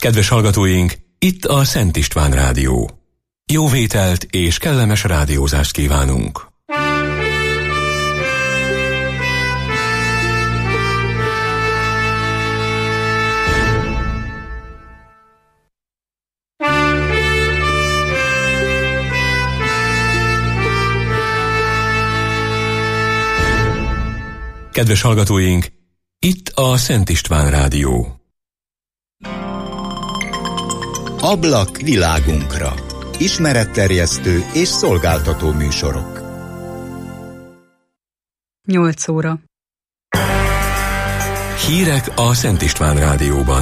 Kedves hallgatóink, itt a Szent István Rádió. Jó vételt és kellemes rádiózást kívánunk! Kedves hallgatóink, itt a Szent István Rádió. Ablak világunkra. Ismeretterjesztő és szolgáltató műsorok. 8 óra. Hírek a Szent István Rádióban.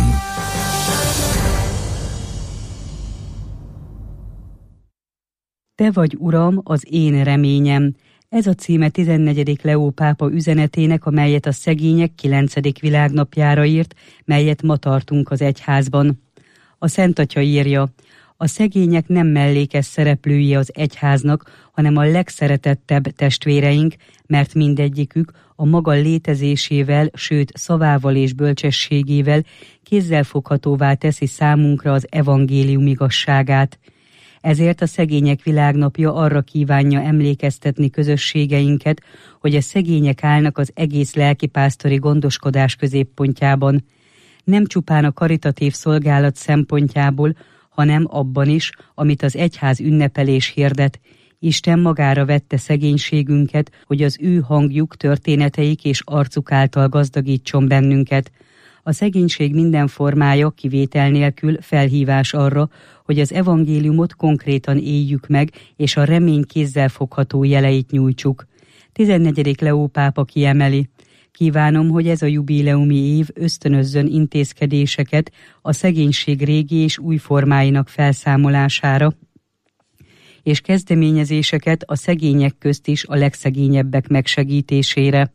Te vagy, Uram, az én reményem. Ez a címe 14. Leó pápa üzenetének, amelyet a szegények 9. világnapjára írt, melyet ma tartunk az egyházban. A Szent Atya írja: a szegények nem mellékes szereplői az egyháznak, hanem a legszeretettebb testvéreink, mert mindegyikük a maga létezésével, sőt szavával és bölcsességével kézzelfoghatóvá teszi számunkra az evangélium igazságát. Ezért a Szegények Világnapja arra kívánja emlékeztetni közösségeinket, hogy a szegények állnak az egész lelkipásztori gondoskodás középpontjában. Nem csupán a karitatív szolgálat szempontjából, hanem abban is, amit az egyház ünnepelés hirdet. Isten magára vette szegénységünket, hogy az ő hangjuk, történeteik és arcuk által gazdagítson bennünket. A szegénység minden formája kivétel nélkül felhívás arra, hogy az evangéliumot konkrétan éljük meg, és a remény kézzelfogható jeleit nyújtsuk. 14. Leó pápa kiemeli: kívánom, hogy ez a jubileumi év ösztönözzön intézkedéseket a szegénység régi és új formáinak felszámolására, és kezdeményezéseket a szegények közt is a legszegényebbek megsegítésére.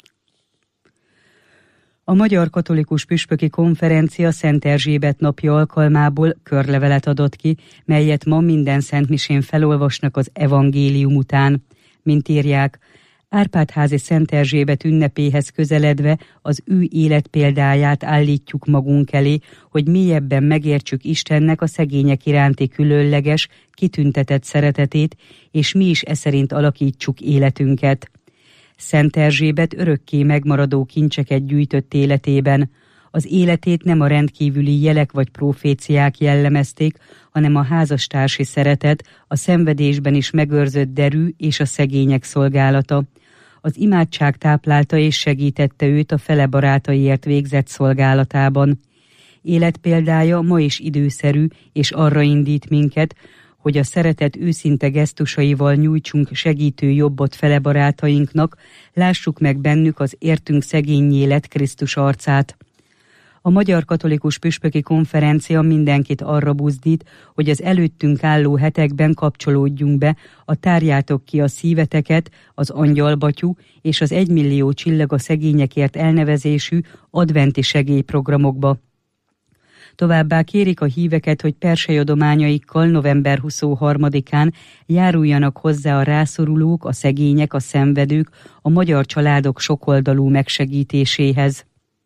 A Magyar Katolikus Püspöki Konferencia Szent Erzsébet napja alkalmából körlevelet adott ki, melyet ma minden szentmisén felolvasnak az evangélium után. Mint írják, Árpád-házi Szent Erzsébet ünnepéhez közeledve az ő életpéldáját állítjuk magunk elé, hogy mélyebben megértsük Istennek a szegények iránti különleges, kitüntetett szeretetét, és mi is eszerint alakítsuk életünket. Szent Erzsébet örökké megmaradó kincseket gyűjtött életében. Az életét nem a rendkívüli jelek vagy proféciák jellemezték, hanem a házastársi szeretet, a szenvedésben is megőrzött derű és a szegények szolgálata. Az imádság táplálta és segítette őt a fele barátaiért végzett szolgálatában. Életpéldája ma is időszerű, és arra indít minket, hogy a szeretet őszinte gesztusaival nyújtsunk segítő jobbot fele barátainknak, lássuk meg bennük az értünk szegényé lett Krisztus arcát. A Magyar Katolikus Püspöki Konferencia mindenkit arra buzdít, hogy az előttünk álló hetekben kapcsolódjunk be a Tárjátok ki a szíveteket, az Angyalbatyú és az 1 millió csillag a szegényekért elnevezésű adventi segélyprogramokba. Továbbá kérik a híveket, hogy persejyodományaikkal november 23-án járuljanak hozzá a rászorulók, a szegények, a szenvedők, a magyar családok sokoldalú megsegítéséhez.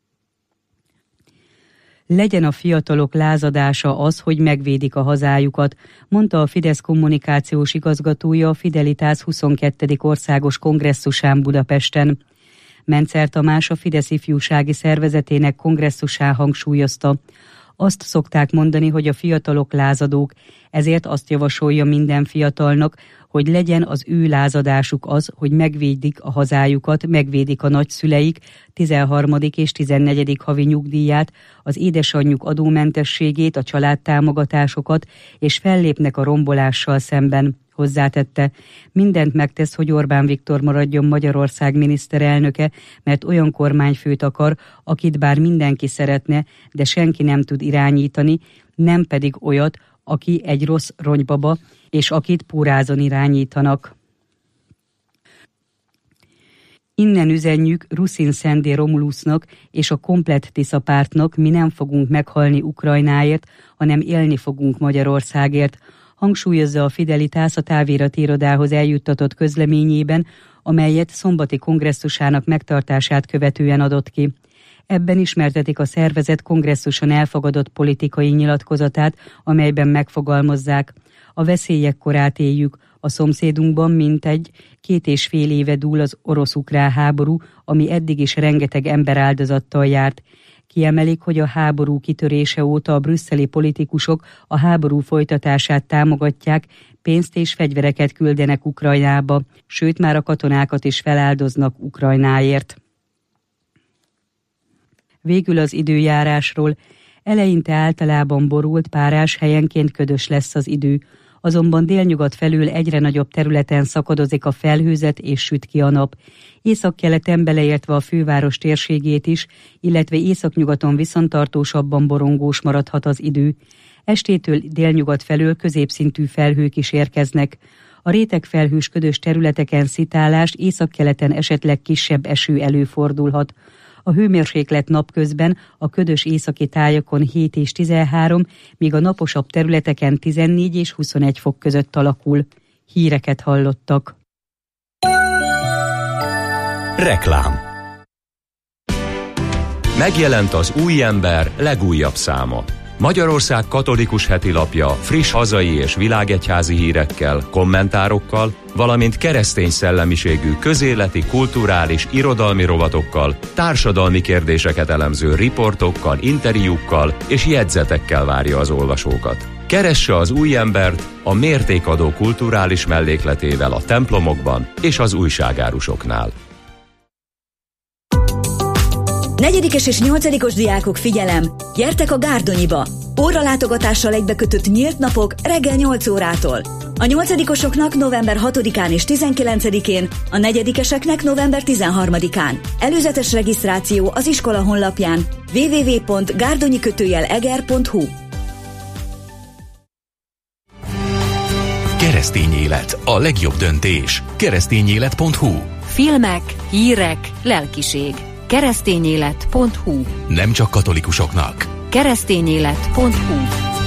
Legyen a fiatalok lázadása az, hogy megvédik a hazájukat, mondta a Fidesz kommunikációs igazgatója a Fidelitás 22. országos kongresszusán Budapesten. Mencer Tamás, a Fidesz ifjúsági szervezetének kongresszusán hangsúlyozta: azt szokták mondani, hogy a fiatalok lázadók, ezért azt javasolja minden fiatalnak, hogy legyen az ő lázadásuk az, hogy megvédik a hazájukat, megvédik a nagyszüleik 13. és 14. havi nyugdíját, az édesanyjuk adómentességét, a családtámogatásokat, és fellépnek a rombolással szemben. Hozzátette: mindent megtesz, hogy Orbán Viktor maradjon Magyarország miniszterelnöke, mert olyan kormányfőt akar, akit bár mindenki szeretne, de senki nem tud irányítani, nem pedig olyat, aki egy rossz ronybaba, és akit pórázon irányítanak. Innen üzenjük Ruszin Szendé Romulusnak és a komplett Tisza pártnak: mi nem fogunk meghalni Ukrajnáért, hanem élni fogunk Magyarországért, hangsúlyozza a Fidelitás a távirati irodához eljuttatott közleményében, amelyet szombati kongresszusának megtartását követően adott ki. Ebben ismertetik a szervezet kongresszuson elfogadott politikai nyilatkozatát, amelyben megfogalmazzák: a veszélyek korát éljük, a szomszédunkban mintegy 2,5 éve dúl az orosz-ukrán háború, ami eddig is rengeteg ember áldozattal járt. Kiemelik, hogy a háború kitörése óta a brüsszeli politikusok a háború folytatását támogatják, pénzt és fegyvereket küldenek Ukrajnába, sőt már a katonákat is feláldoznak Ukrajnáért. Végül az időjárásról. Eleinte általában borult, párás, helyenként ködös lesz az idő. Azonban délnyugat felől egyre nagyobb területen szakadozik a felhőzet és süt ki a nap. Északkeleten beleértve a főváros térségét is, illetve északnyugaton viszontartósabban borongós maradhat az idő. Estétől délnyugat felől középszintű felhők is érkeznek. A rétegfelhős ködös területeken szitálás, északkeleten esetleg kisebb eső előfordulhat. A hőmérséklet napközben a ködös északi tájakon 7 és 13, míg a naposabb területeken 14 és 21 fok között alakul. Híreket hallottak. Reklám. Megjelent az Új Ember legújabb száma. Magyarország katolikus hetilapja friss hazai és világegyházi hírekkel, kommentárokkal, valamint keresztény szellemiségű közéleti, kulturális, irodalmi rovatokkal, társadalmi kérdéseket elemző riportokkal, interjúkkal és jegyzetekkel várja az olvasókat. Keresse az Új Embert a mértékadó kulturális mellékletével a templomokban és az újságárusoknál. 4. és 8. diákok, figyelem! Gyertek a Gárdonyiba! Óralátogatással egybekötött nyílt napok reggel 8 órától. A 8-osoknak november 6-án és 19-én, a 4-eseknek november 13-án. Előzetes regisztráció az iskola honlapján www.gárdonyi-eger.hu. Keresztény élet, a legjobb döntés. Keresztényélet.hu. Filmek, hírek, lelkiség. Keresztényélet.hu. Nem csak katolikusoknak. Keresztényélet.hu.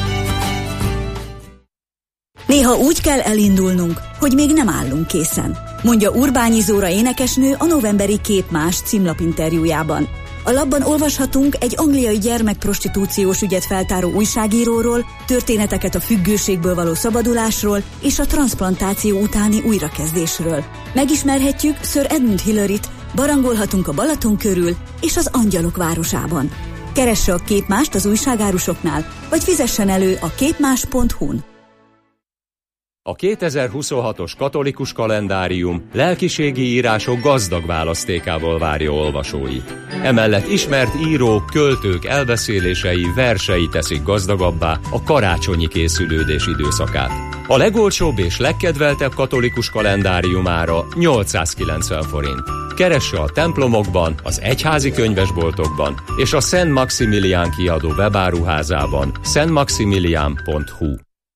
Néha úgy kell elindulnunk, hogy még nem állunk készen, mondja Urbányi Zóra énekesnő a novemberi Képmás címlapinterjújában. A lapban olvashatunk egy angliai gyermekprostitúciós ügyet feltáró újságíróról, történeteket a függőségből való szabadulásról és a transzplantáció utáni újrakezdésről. Megismerhetjük Sir Edmund Hillaryt, barangolhatunk a Balaton körül és az Angyalok városában. Keresse a Képmást az újságárusoknál, vagy fizessen elő a képmás.hu-n. A 2026-os katolikus kalendárium lelkiségi írások gazdag választékával várja olvasóit. Emellett ismert írók, költők elbeszélései, versei teszik gazdagabbá a karácsonyi készülődés időszakát. A legolcsóbb és legkedveltebb katolikus kalendáriumára 890 forint. Keresse a templomokban, az egyházi könyvesboltokban és a Szent Maximilián kiadó webáruházában szentmaximilián.hu.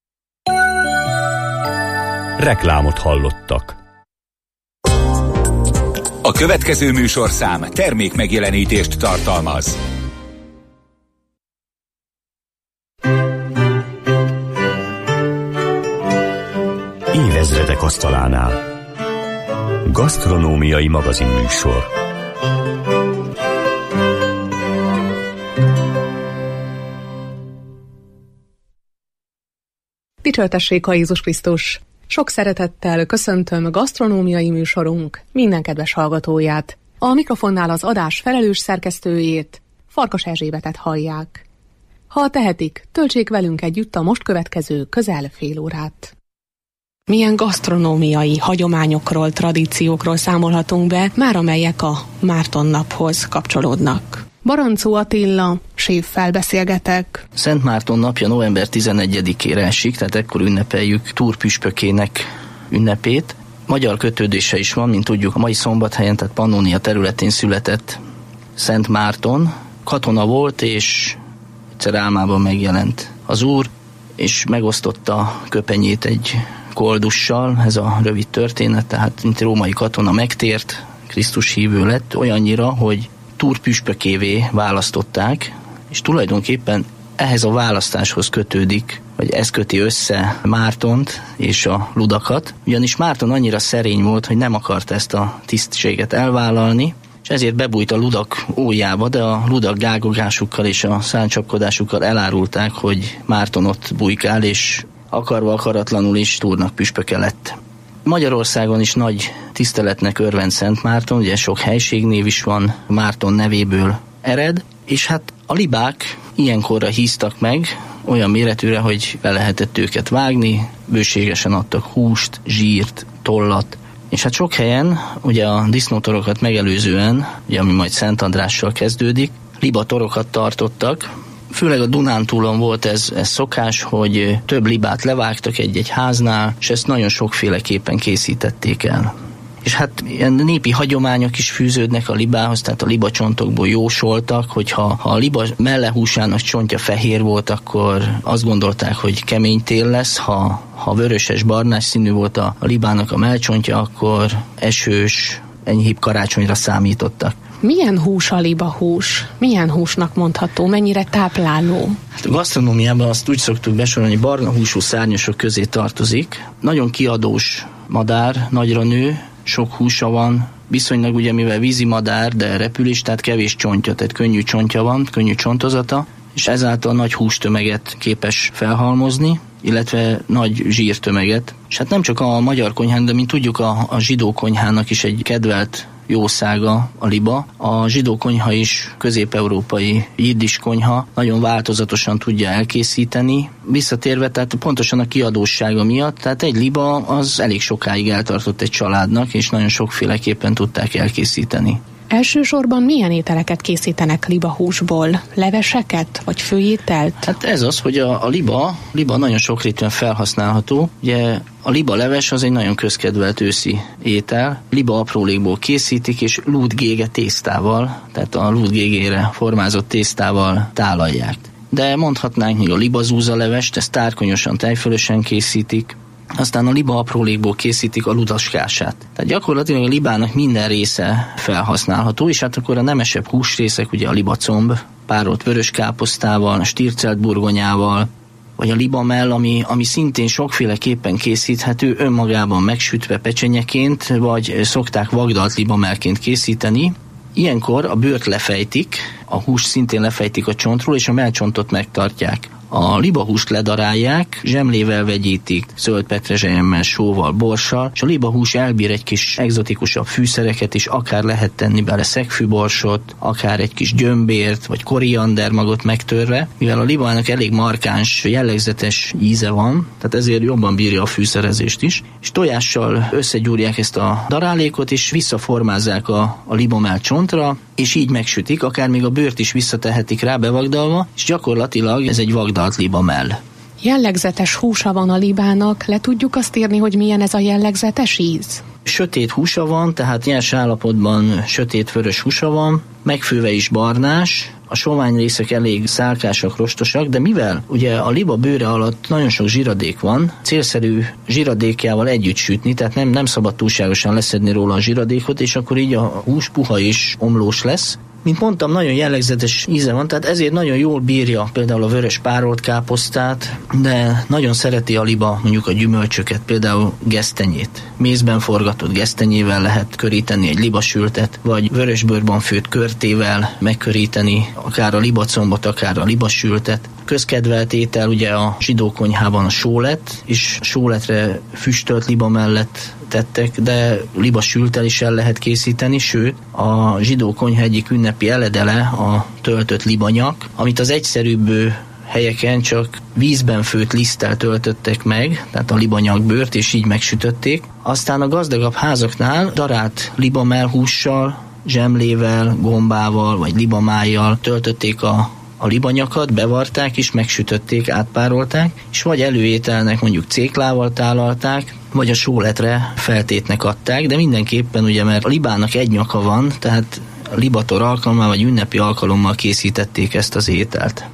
Reklámot hallottak. A következő műsorszám termékmegjelenítést tartalmaz. Évezredek asztalánál. Gasztronómiai magazinműsor. Dicsőtessék a Jézus Krisztus! Sok szeretettel köszöntöm gasztronómiai műsorunk minden kedves hallgatóját. A mikrofonnál az adás felelős szerkesztőjét, Farkas Erzsébetet hallják. Ha tehetik, töltsék velünk együtt a most következő közel fél órát. Milyen gasztronómiai hagyományokról, tradíciókról számolhatunk be, már amelyek a Márton naphoz kapcsolódnak. Barancó Attila séffel beszélgetek. Szent Márton napja november 11-ére esik, tehát ekkor ünnepeljük Túr püspökének ünnepét. Magyar kötődése is van, mint tudjuk, a mai Szombathelyen, tehát Pannónia területén született Szent Márton. Katona volt, és egyszer álmában megjelent az Úr, és megosztotta köpenyét egy koldussal. Ez a rövid történet, tehát mint római katona megtért, Krisztus hívő lett, olyannyira, hogy Túr püspökévé választották, és tulajdonképpen ehhez a választáshoz kötődik, vagy ez köti össze Mártont és a ludakat, ugyanis Márton annyira szerény volt, hogy nem akart ezt a tisztséget elvállalni, és ezért bebújt a ludak ójába, de a ludak gágogásukkal és a száncsapkodásukkal elárulták, hogy Márton ott bujkál, és akarva akaratlanul is Túrnak püspöke lett. Magyarországon is nagy tiszteletnek örvend Szent Márton, ugye sok helységnév is van, Márton nevéből ered, és hát a libák ilyenkorra híztak meg, olyan méretűre, hogy be lehetett őket vágni, bőségesen adtak húst, zsírt, tollat, és hát sok helyen, ugye a disznótorokat megelőzően, ugye ami majd Szent Andrással kezdődik, libatorokat tartottak. Főleg a Dunántúlon volt ez szokás, hogy több libát levágtak egy-egy háznál, és ezt nagyon sokféleképpen készítették el. És hát ilyen népi hagyományok is fűződnek a libához, tehát a libacsontokból jósoltak, hogyha a liba mellehúsának csontja fehér volt, akkor azt gondolták, hogy kemény tél lesz, ha vöröses, barnás színű volt a libának a mellcsontja, akkor esős, enyhébb karácsonyra számítottak. Milyen hús a libahús? Milyen húsnak mondható? Mennyire tápláló? Hát a gasztronómiában azt úgy szoktuk besorolni, hogy barna húsú szárnyasok közé tartozik. Nagyon kiadós madár, nagyra nő, sok húsa van, viszonylag ugye mivel vízi madár, de repülés, tehát kevés csontja, tehát könnyű csontja van, könnyű csontozata, és ezáltal nagy hústömeget képes felhalmozni, illetve nagy zsírtömeget. És hát nem csak a magyar konyhán, de mint tudjuk a zsidó konyhának is egy kedvelt jószága a liba. A zsidó konyha is közép-európai jiddis konyha nagyon változatosan tudja elkészíteni. Visszatérve, tehát pontosan a kiadóssága miatt, tehát egy liba az elég sokáig eltartott egy családnak, és nagyon sokféleképpen tudták elkészíteni. Elsősorban milyen ételeket készítenek libahúsból? Leveseket? Vagy főételt? Hát ez az, hogy a liba nagyon sokrétűen felhasználható. Ugye a liba leves az egy nagyon közkedvelt őszi étel. Liba aprólékból készítik, és lúdgége tésztával, tehát a lúdgégére formázott tésztával tálalják. De mondhatnánk még a libazúza levest, ezt tárkonyosan, tejfölösen készítik. Aztán a liba aprólékból készítik a ludaskását. Tehát gyakorlatilag a libának minden része felhasználható, és hát akkor a nemesebb húsrészek, ugye a libacomb, párolt vörös káposztával, stircelt burgonyával, vagy a libamell, ami szintén sokféleképpen készíthető, önmagában megsütve pecsenyeként, vagy szokták vagdalt libamellként készíteni. Ilyenkor a bőrt lefejtik, a húst szintén lefejtik a csontról, és a mellcsontot megtartják. A libahúst ledarálják, zsemlével vegyítik, zöld petrezselyemmel, sóval, borssal, és a libahús elbír egy kis egzotikusabb fűszereket is, akár lehet tenni bele szegfűborsot, akár egy kis gyömbért, vagy koriandermagot megtörve, mivel a libának elég markáns, jellegzetes íze van, tehát ezért jobban bírja a fűszerezést is, és tojással összegyúrják ezt a darálékot, és visszaformázzák a libamell csontra, és így megsütik, akár még a bőrt is visszatehetik rá bevagdalva, és gyakorlatilag ez egy vagdalt libamell. Jellegzetes húsa van a libának, le tudjuk azt írni, hogy milyen ez a jellegzetes íz? Sötét húsa van, tehát nyers állapotban sötét-vörös húsa van, megfőve is barnás, a sovány részek elég szálkásak, rostosak, de mivel ugye a liba bőre alatt nagyon sok zsiradék van, célszerű zsiradékjával együtt sütni, tehát nem szabad túlságosan leszedni róla a zsiradékot, és akkor így a hús puha is omlós lesz. Mint mondtam, nagyon jellegzetes íze van, tehát ezért nagyon jól bírja például a vörös párolt káposztát, de nagyon szereti a liba mondjuk a gyümölcsöket, például gesztenyét. Mézben forgatott gesztenyével lehet köríteni egy libasültet, vagy vörösbőrban főtt körtével megköríteni akár a libacombot, akár a libasültet. Közkedvelt étel ugye a zsidó konyhában a sólet, és sóletre füstölt liba mellett tettek, de libasülttel is el lehet készíteni, sőt a zsidó konyha egyik ünnepi eledele a töltött libanyak, amit az egyszerűbb helyeken csak vízben főtt liszttel töltöttek meg, tehát a libanyakbőrt, és így megsütötték. Aztán a gazdagabb házaknál darált libamellhússal, zsemlével, gombával vagy libamájjal töltötték a libanyakat, bevarták és megsütötték, átpárolták, és vagy előételnek mondjuk céklával tálalták, vagy a sóletre feltétnek adták, de mindenképpen ugye, mert a libának egy nyaka van, tehát libator alkalommal vagy ünnepi alkalommal készítették ezt az ételt.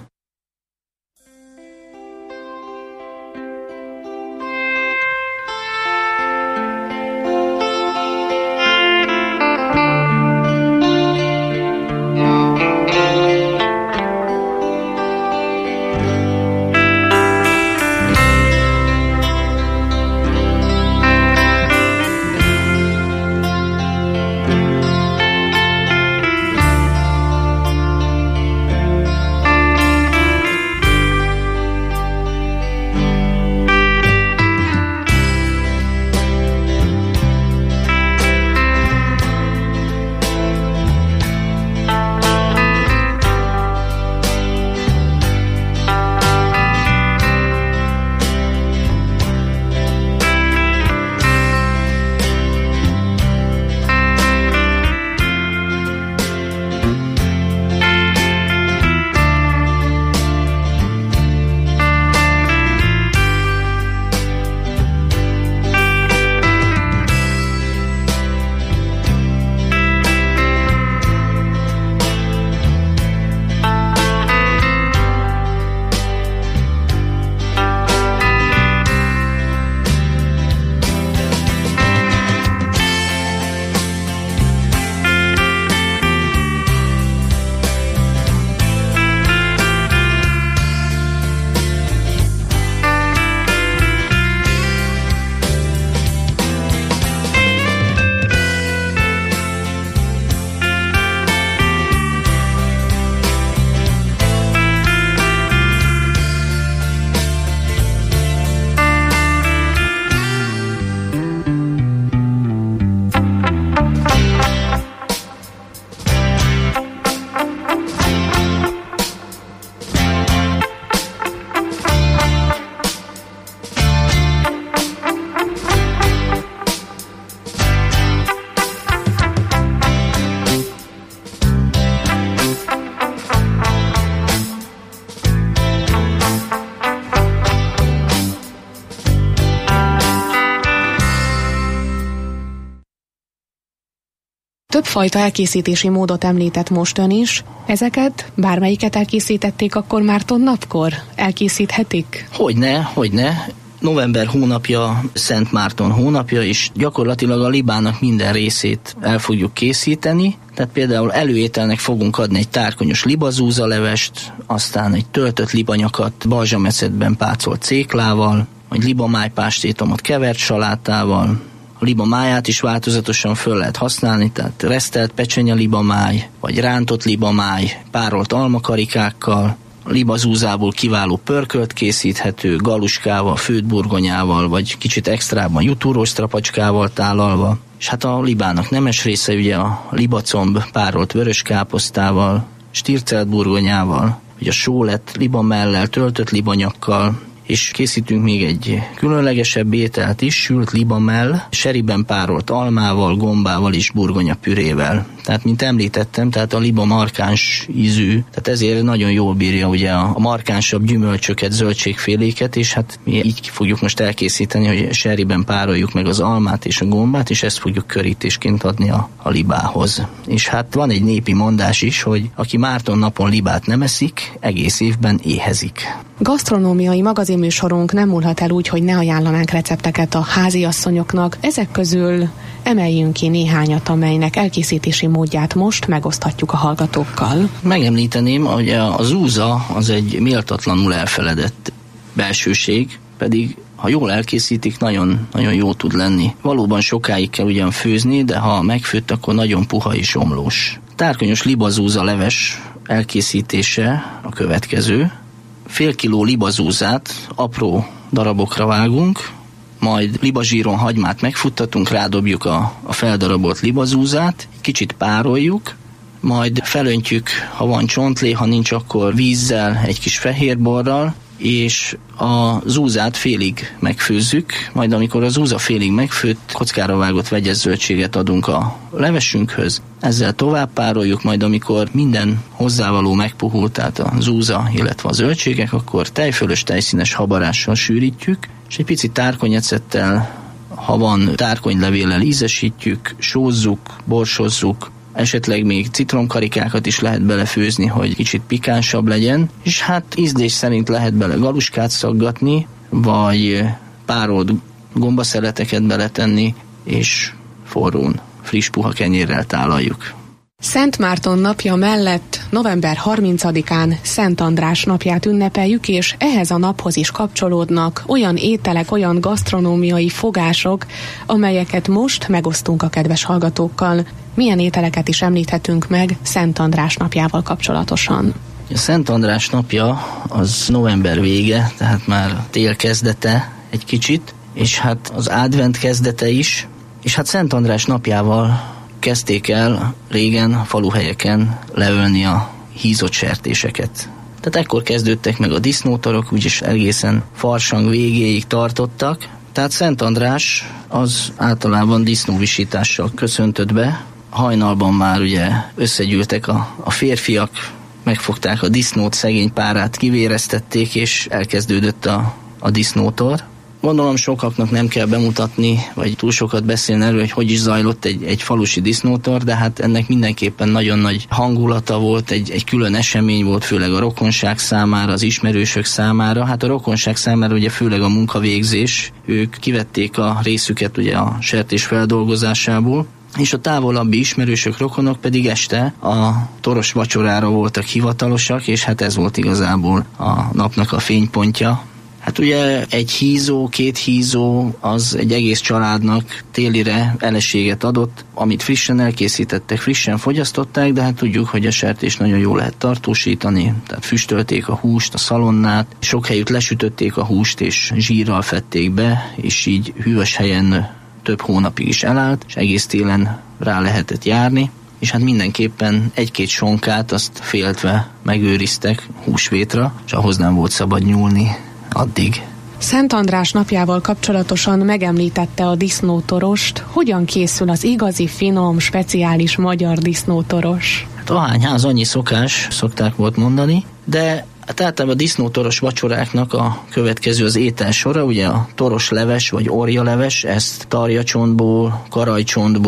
Többfajta elkészítési módot említett most ön is. Ezeket, bármelyiket elkészítették akkor Márton napkor? Elkészíthetik? Hogyne. November hónapja Szent Márton hónapja, és gyakorlatilag a libának minden részét el fogjuk készíteni. Tehát például előételnek fogunk adni egy tárkonyos libazúzalevest, aztán egy töltött libanyakat balzsameszetben pácolt céklával, vagy libamájpástétomot kevert salátával. A libamáját is változatosan föl lehet használni, tehát resztelt pecsenye libamáj, vagy rántott libamáj, párolt almakarikákkal, a libazúzából kiváló pörkölt készíthető, galuskával, főtt burgonyával, vagy kicsit extrában jutúrós strapacskával tálalva. És hát a libának nemes része ugye a libacomb párolt vörös káposztával, stircelt burgonyával, vagy a sólet libamellel, töltött libanyakkal, és készítünk még egy különlegesebb ételt is, sült libamell, seriben párolt almával, gombával és burgonyapürével. Tehát, mint említettem, tehát a liba markáns ízű, tehát ezért nagyon jól bírja ugye a markánsabb gyümölcsöket, zöldségféléket, és hát mi így fogjuk most elkészíteni, hogy seriben pároljuk meg az almát és a gombát, és ezt fogjuk körítésként adni a libához. És hát van egy népi mondás is, hogy aki Márton napon libát nem eszik, egész évben éhezik. Gasztronómiai magazinműsorunk nem múlhat el úgy, hogy ne ajánlanánk recepteket a háziasszonyoknak. Ezek közül emeljünk ki néhányat, amelynek elkészítési módját most megoszthatjuk a hallgatókkal. Megemlíteném, hogy a zúza az egy méltatlanul elfeledett belsőség, pedig ha jól elkészítik, nagyon, nagyon jó tud lenni. Valóban sokáig kell ugyan főzni, de ha megfőtt, akkor nagyon puha és omlós. Tárkonyos libazúza leves elkészítése a következő. Fél kiló libazúzát apró darabokra vágunk, majd libazsíron hagymát megfuttatunk, rádobjuk a feldarabolt libazúzát, kicsit pároljuk, majd felöntjük, ha van csontlé, ha nincs, akkor vízzel, egy kis fehérborral, és a zúzát félig megfőzzük, majd amikor a zúza félig megfőtt, kockára vágott vegyes zöldséget adunk a levesünkhöz, ezzel tovább pároljuk, majd amikor minden hozzávaló megpuhult, tehát a zúza, illetve a zöldségek, akkor tejfölös, tejszínes habarással sűrítjük, és egy picit tárkonyecettel, ha van tárkonylevéllel ízesítjük, sózzuk, borsozzuk, esetleg még citromkarikákat is lehet belefőzni, hogy kicsit pikánsabb legyen, és hát ízlés szerint lehet bele galuskát szaggatni, vagy párolt gombaszeleteket beletenni, és forrón, friss puha kenyérrel tálaljuk. Szent Márton napja mellett november 30-án Szent András napját ünnepeljük, és ehhez a naphoz is kapcsolódnak olyan ételek, olyan gasztronómiai fogások, amelyeket most megosztunk a kedves hallgatókkal. Milyen ételeket is említhetünk meg Szent András napjával kapcsolatosan? A Szent András napja az november vége, tehát már tél kezdete egy kicsit, és hát az advent kezdete is, és hát Szent András napjával kezdték el régen faluhelyeken leölni a hízott sertéseket. Tehát ekkor kezdődtek meg a disznótorok, úgyis egészen farsang végéig tartottak. Tehát Szent András az általában disznóvisítással köszöntött be. Hajnalban már ugye összegyűltek a férfiak, megfogták a disznót, szegény párát kivéreztették, és elkezdődött a disznótor. Gondolom sokaknak nem kell bemutatni, vagy túl sokat beszélni erről, hogy is zajlott egy falusi disznótor, de hát ennek mindenképpen nagyon nagy hangulata volt, egy külön esemény volt, főleg a rokonság számára, az ismerősök számára. Hát a rokonság számára ugye főleg a munkavégzés, ők kivették a részüket ugye a sertés feldolgozásából, és a távolabbi ismerősök, rokonok pedig este a toros vacsorára voltak hivatalosak, és hát ez volt igazából a napnak a fénypontja. Hát ugye egy hízó, 2 hízó az egy egész családnak télire eleséget adott, amit frissen elkészítettek, frissen fogyasztották, de hát tudjuk, hogy a sertést nagyon jól lehet tartósítani, tehát füstölték a húst, a szalonnát, sok helyütt lesütötték a húst és zsírral fették be, és így hűvös helyen több hónapig is elállt, és egész télen rá lehetett járni, és hát mindenképpen 1-2 sonkát azt féltve megőriztek húsvétra, és ahhoz nem volt szabad nyúlni addig. Szent András napjával kapcsolatosan megemlítette a disznótorost. Hogyan készül az igazi, finom, speciális magyar disznótoros? Hát ahány ház, annyi szokás, szokták volt mondani, de hát általában a disznótoros vacsoráknak a következő az ételsora, ugye a toros leves vagy orja leves, ezt tarjacsontból, karajcsontból,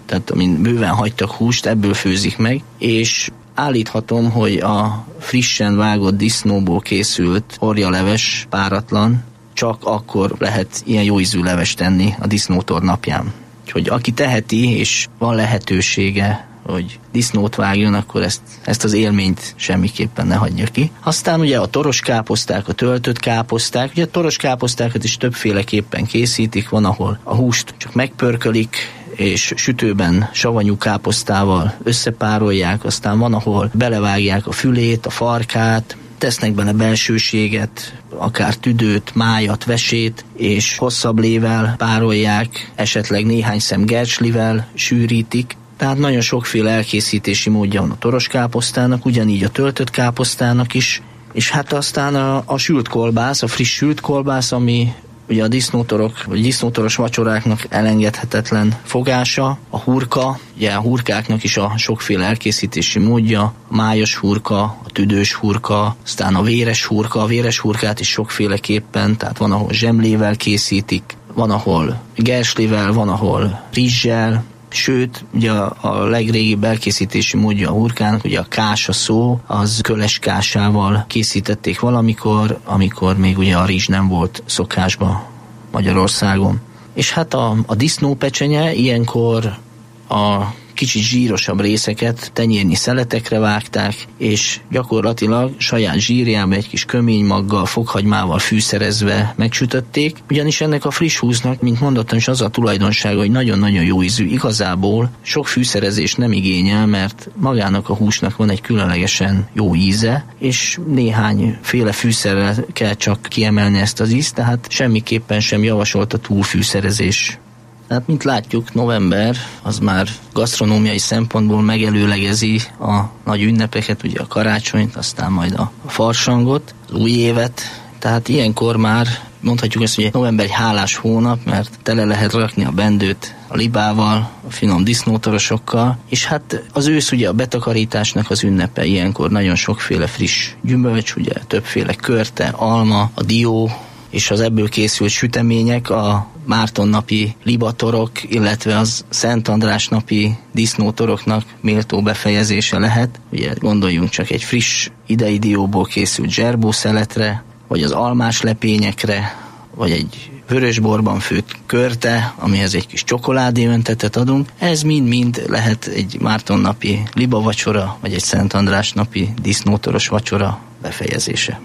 tehát amin bőven hagytak húst, ebből főzik meg, és állíthatom, hogy a frissen vágott disznóból készült orjaleves, páratlan, csak akkor lehet ilyen jó ízű levest tenni a disznótor napján. Úgyhogy aki teheti, és van lehetősége, hogy disznót vágjon, akkor ezt az élményt semmiképpen ne hagyja ki. Aztán ugye a toros káposzták, a töltött káposzták, ugye a toros káposztákat is többféleképpen készítik, van, ahol a húst csak megpörkölik, és sütőben savanyú káposztával összepárolják, aztán van, ahol belevágják a fülét, a farkát, tesznek bele belsőséget, akár tüdőt, májat, vesét, és hosszabb lével párolják, esetleg néhány szem gercslivel sűrítik. Tehát nagyon sokféle elkészítési módja van a toros káposztának, ugyanígy a töltött káposztának is, és hát aztán a sült kolbász, a friss sült kolbász, ami ugye a disznótorok, vagy disznótoros vacsoráknak elengedhetetlen fogása, a hurka, ugye a hurkáknak is a sokféle elkészítési módja, a májas hurka, a tüdős hurka, aztán a véres hurkát is sokféleképpen, tehát van, ahol zsemlével készítik, van, ahol gerslivel, van, ahol rizssel, sőt, ugye a legrégibb elkészítési módja a hurkának, ugye a kása szó, az köles kásával készítették valamikor, amikor még ugye a rizs nem volt szokásban Magyarországon. És hát a disznópecsenye ilyenkor a kicsit zsírosabb részeket tenyérnyi szeletekre vágták, és gyakorlatilag saját zsírjába egy kis köménymaggal, fokhagymával fűszerezve megsütötték, ugyanis ennek a friss húsnak, mint mondottam is, az a tulajdonsága, hogy nagyon-nagyon jó ízű. Igazából sok fűszerezés nem igényel, mert magának a húsnak van egy különlegesen jó íze, és néhány féle fűszerrel kell csak kiemelni ezt az ízt, tehát semmiképpen sem javasolt a túlfűszerezés. Tehát, mint látjuk, november az már gasztronómiai szempontból megelőlegezi a nagy ünnepeket, ugye a karácsonyt, aztán majd a farsangot, az új évet. Tehát ilyenkor már mondhatjuk azt, hogy november egy hálás hónap, mert tele lehet rakni a bendőt a libával, a finom disznótorosokkal, és hát az ősz ugye a betakarításnak az ünnepe, ilyenkor nagyon sokféle friss gyümölcs, ugye többféle körte, alma, a dió, és az ebből készült sütemények, a Mártonnapi libatorok, illetve az Szent András napi disznótoroknak méltó befejezése lehet. Ugye gondoljunk csak egy friss idei dióból készült zserbószeletre, vagy az almás lepényekre, vagy egy vörösborban főtt körte, amihez egy kis csokoládé öntetet adunk. Ez mind-mind lehet egy Mártonnapi libavacsora, vagy egy Szent András napi disznótoros vacsora befejezése.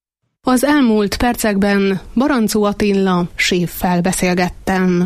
Az elmúlt percekben Barancó Attila séffel beszélgettem.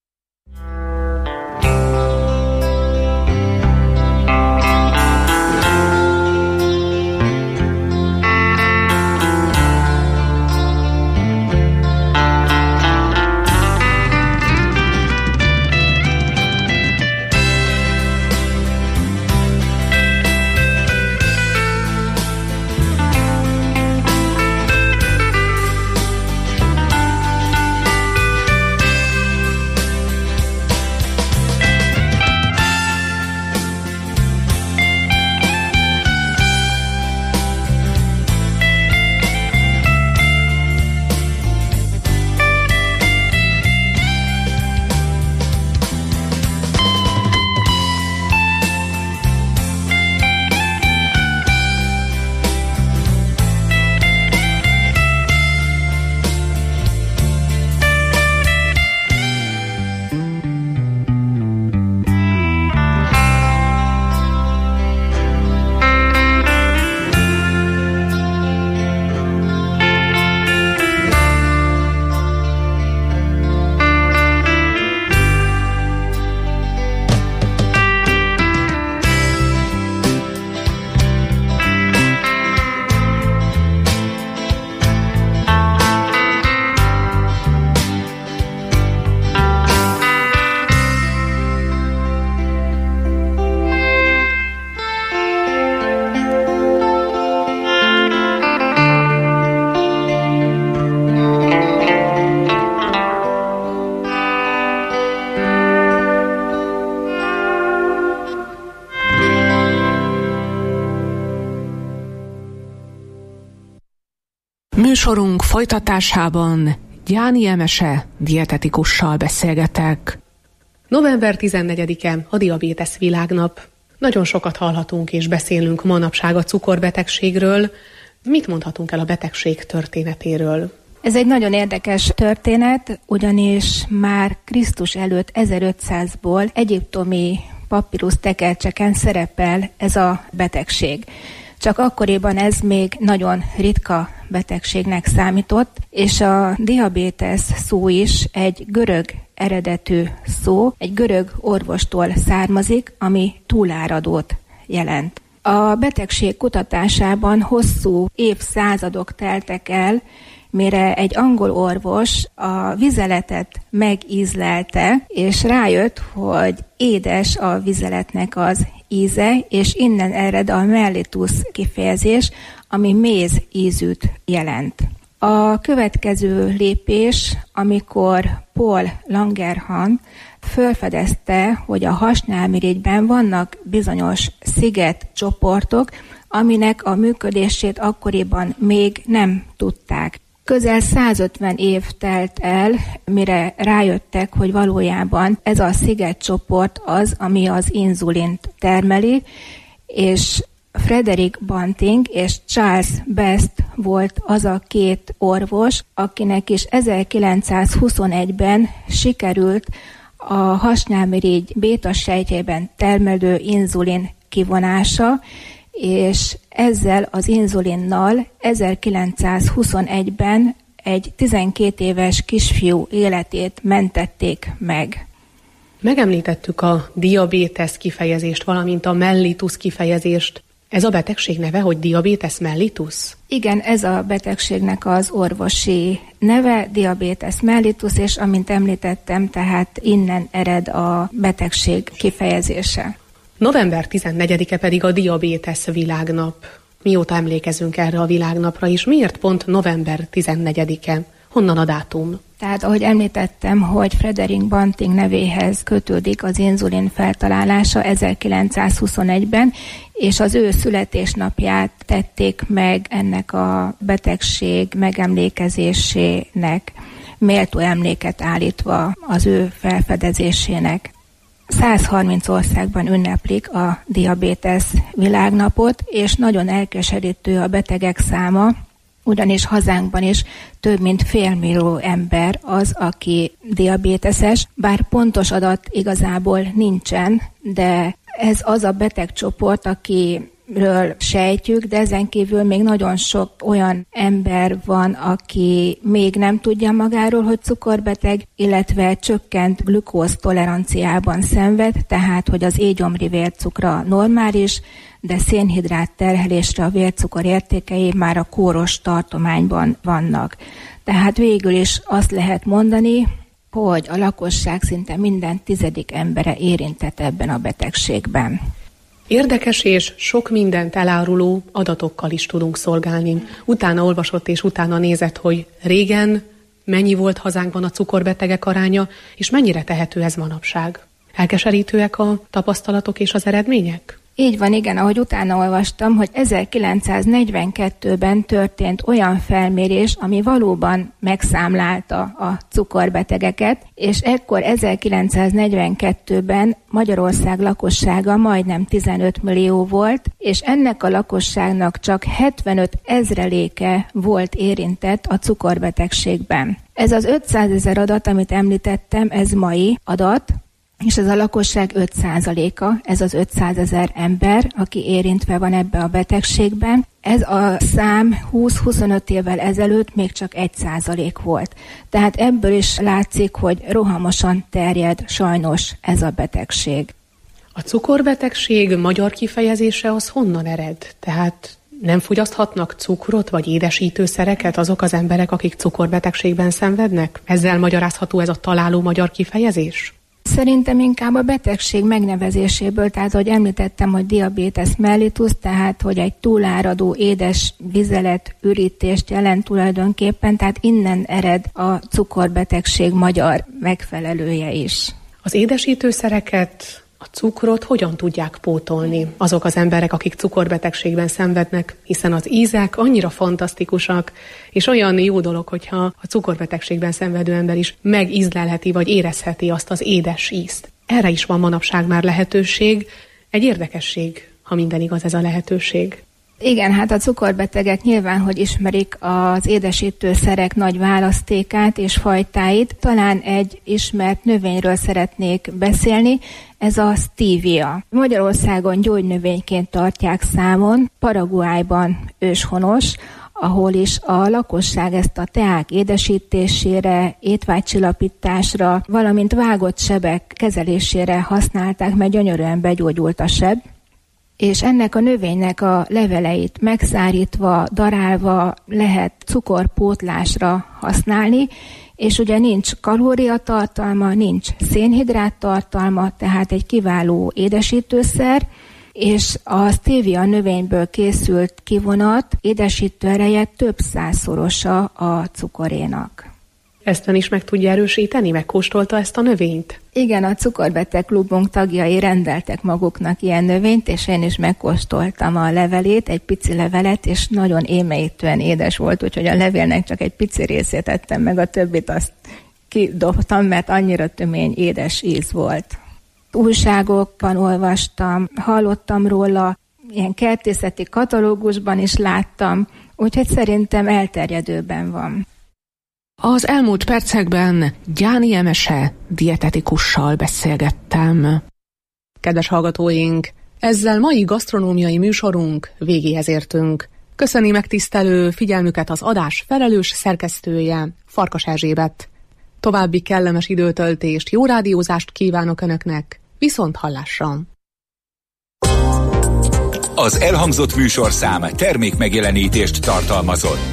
Műsorunk folytatásában Gyáni Emese dietetikussal beszélgetek. November 14-e a diabétesz világnap. Nagyon sokat hallhatunk és beszélünk manapság a cukorbetegségről. Mit mondhatunk el a betegség történetéről? Ez egy nagyon érdekes történet, ugyanis már Krisztus előtt 1500-ból egyiptomi papírusz tekercseken szerepel ez a betegség. Csak akkoriban ez még nagyon ritka betegségnek számított, és a diabétesz szó is egy görög eredetű szó, egy görög orvostól származik, ami túláradót jelent. A betegség kutatásában hosszú évszázadok teltek el, mire egy angol orvos a vizeletet megízlelte, és rájött, hogy édes a vizeletnek az íze, és innen ered a mellitus kifejezés, ami méz ízűt jelent. A következő lépés, amikor Paul Langerhans felfedezte, hogy a hasnyálmirigyben vannak bizonyos szigetcsoportok, aminek a működését akkoriban még nem tudták. Közel 150 év telt el, mire rájöttek, hogy valójában ez a szigetcsoport az, ami az inzulint termeli, és Frederick Banting és Charles Best volt az a két orvos, akinek is 1921-ben sikerült a hasnyálmirigy bétasejtjében termelő inzulin kivonása, és ezzel az inzulinnal 1921-ben egy 12 éves kisfiú életét mentették meg. Megemlítettük a diabétesz kifejezést, valamint a mellitus kifejezést. Ez a betegség neve, hogy diabétesz mellitus? Igen, ez a betegségnek az orvosi neve, diabétesz mellitus, és amint említettem, tehát innen ered a betegség kifejezése. November 14-e pedig a diabétesz világnap. Mióta emlékezünk erre a világnapra, és miért pont november 14-e? Honnan a dátum? Tehát, ahogy említettem, hogy Frederick Banting nevéhez kötődik az inzulin feltalálása 1921-ben, és az ő születésnapját tették meg ennek a betegség megemlékezésének, méltó emléket állítva az ő felfedezésének. 130 országban ünneplik a diabétesz világnapot, és nagyon elkeserítő a betegek száma, ugyanis hazánkban is több mint 500 000 ember az, aki diabéteses, bár pontos adat igazából nincsen, de ez az a betegcsoport, akiről sejtjük, de ezen kívül még nagyon sok olyan ember van, aki még nem tudja magáról, hogy cukorbeteg, illetve csökkent glükóztoleranciában szenved, tehát hogy az égyomri vércukra normális, de szénhidrát terhelésre a vércukor értékei már a kóros tartományban vannak. Tehát végül is azt lehet mondani, hogy a lakosság szinte minden 10. embere érintett ebben a betegségben. Érdekes és sok mindent eláruló adatokkal is tudunk szolgálni. Utána olvasott és utána nézett, hogy régen mennyi volt hazánkban a cukorbetegek aránya, és mennyire tehető ez manapság. Elkeserítőek a tapasztalatok és az eredmények? Így van, igen, ahogy utána olvastam, hogy 1942-ben történt olyan felmérés, ami valóban megszámlálta a cukorbetegeket, és ekkor 1942-ben Magyarország lakossága majdnem 15 millió volt, és ennek a lakosságnak csak 75 000 volt érintett a cukorbetegségben. Ez az 500 000 adat, amit említettem, ez mai adat, és ez a lakosság 5%-a, ez az 500 000 ember, aki érintve van ebbe a betegségben. Ez a szám 20-25 évvel ezelőtt még csak 1% volt. Tehát ebből is látszik, hogy rohamosan terjed sajnos ez a betegség. A cukorbetegség magyar kifejezése az honnan ered? Tehát nem fogyaszthatnak cukrot vagy édesítőszereket azok az emberek, akik cukorbetegségben szenvednek? Ezzel magyarázható ez a találó magyar kifejezés? Szerintem inkább a betegség megnevezéséből, tehát ahogy említettem, hogy diabétesz mellitus, tehát hogy egy túláradó édes vizelet ürítést jelent tulajdonképpen, tehát innen ered a cukorbetegség magyar megfelelője is. Az édesítőszereket, a cukrot hogyan tudják pótolni azok az emberek, akik cukorbetegségben szenvednek, hiszen az ízek annyira fantasztikusak, és olyan jó dolog, hogyha a cukorbetegségben szenvedő ember is megízlelheti, vagy érezheti azt az édes ízt. Erre is van manapság már lehetőség. Egy érdekesség, ha minden igaz, ez a lehetőség. Igen, hát a cukorbetegek nyilván, hogy ismerik az édesítőszerek nagy választékát és fajtáit. Talán egy ismert növényről szeretnék beszélni, ez a stevia. Magyarországon gyógynövényként tartják számon, Paraguayban őshonos, ahol is a lakosság ezt a teák édesítésére, étvágycsillapításra, valamint vágott sebek kezelésére használták, mert gyönyörűen begyógyult a seb. És ennek a növénynek a leveleit megszárítva, darálva lehet cukorpótlásra használni, és ugye nincs kalóriatartalma, nincs szénhidráttartalma, tehát egy kiváló édesítőszer, és a stevia növényből készült kivonat édesítő ereje több százszorosa a cukorénak. Ezt ön is meg tudja erősíteni? Megkóstolta ezt a növényt? Igen, a cukorbeteg klubunk tagjai rendeltek maguknak ilyen növényt, és én is megkóstoltam a levelét, egy pici levelet, és nagyon émeítően édes volt, úgyhogy a levélnek csak egy pici részét ettem meg, a többit azt kidobtam, mert annyira tömény, édes íz volt. Újságokban olvastam, hallottam róla, ilyen kertészeti katalógusban is láttam, úgyhogy szerintem elterjedőben van. Az elmúlt percekben Gyáni Emese dietetikussal beszélgettem. Kedves hallgatóink, ezzel mai gasztronómiai műsorunk végéhez értünk. Köszöni megtisztelő figyelmüket az adás felelős szerkesztője, Farkas Erzsébet. További kellemes időtöltést, jó rádiózást kívánok Önöknek, viszont hallásra! Az elhangzott műsorszám termékmegjelenítést tartalmazott.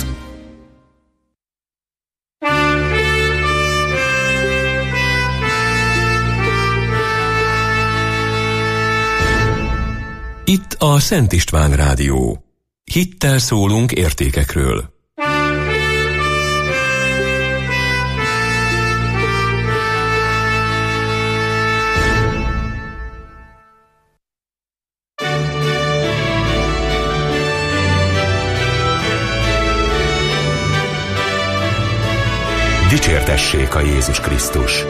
Itt a Szent István Rádió. Hittel szólunk értékekről. Dicsértessék a Jézus Krisztus!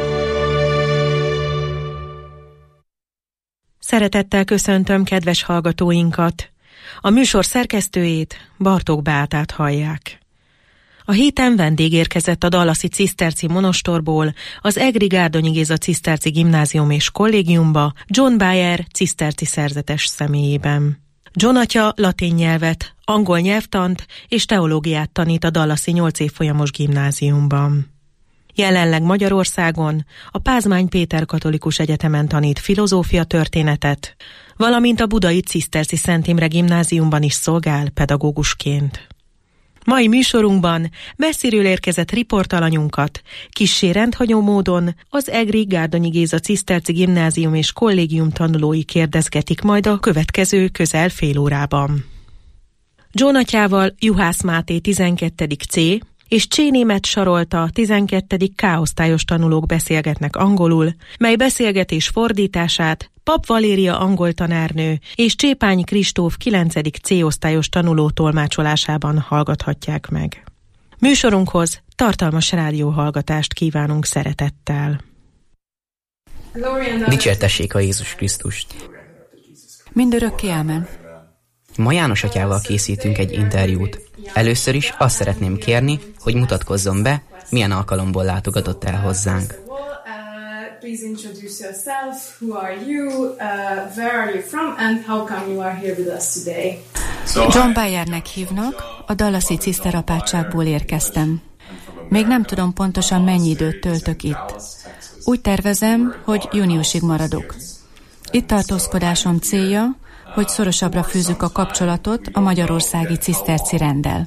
Szeretettel köszöntöm kedves hallgatóinkat. A műsor szerkesztőjét, Bartók Beátát hallják. A héten vendégérkezett a Dallasi Ciszterci monostorból az Egri Gárdonyi Géza Ciszterci Gimnázium és Kollégiumba John Bayer ciszterci szerzetes személyében. John atya latin nyelvet, angol nyelvtant és teológiát tanít a Dallasi 8 évfolyamos gimnáziumban. Jelenleg Magyarországon a Pázmány Péter Katolikus Egyetemen tanít filozófia történetet, valamint a budai Ciszterci Szent Imre Gimnáziumban is szolgál pedagógusként. Mai műsorunkban messziről érkezett riportalanyunkat kissé rendhagyó módon az Egri Gárdonyi Géza Ciszterci Gimnázium és Kollégium tanulói kérdezgetik majd a következő közel fél órában. John atyával Juhász Máté 12. C. és Csénémet Sarolta 12. K-osztályos tanulók beszélgetnek angolul, mely beszélgetés fordítását Pap Valéria angol tanárnő és Csépányi Kristóf 9. C-osztályos tanuló tolmácsolásában hallgathatják meg. Műsorunkhoz tartalmas rádióhallgatást kívánunk szeretettel. Dicsértessék a Jézus Krisztust! Mindörökké ámen. Ma János atyával készítünk egy interjút. Először is azt szeretném kérni, hogy mutatkozzon be, milyen alkalomból látogatott el hozzánk. Please introduce yourself. Who are you? Where are you from? And how come you are here with us today? John Bayernek hívnak, a Dallasi ciszterapátságból érkeztem. Még nem tudom pontosan mennyi időt töltök itt. Úgy tervezem, hogy júniusig maradok. Itt tartózkodásom célja, hogy szorosabbra fűzzük a kapcsolatot a magyarországi ciszterci renddel.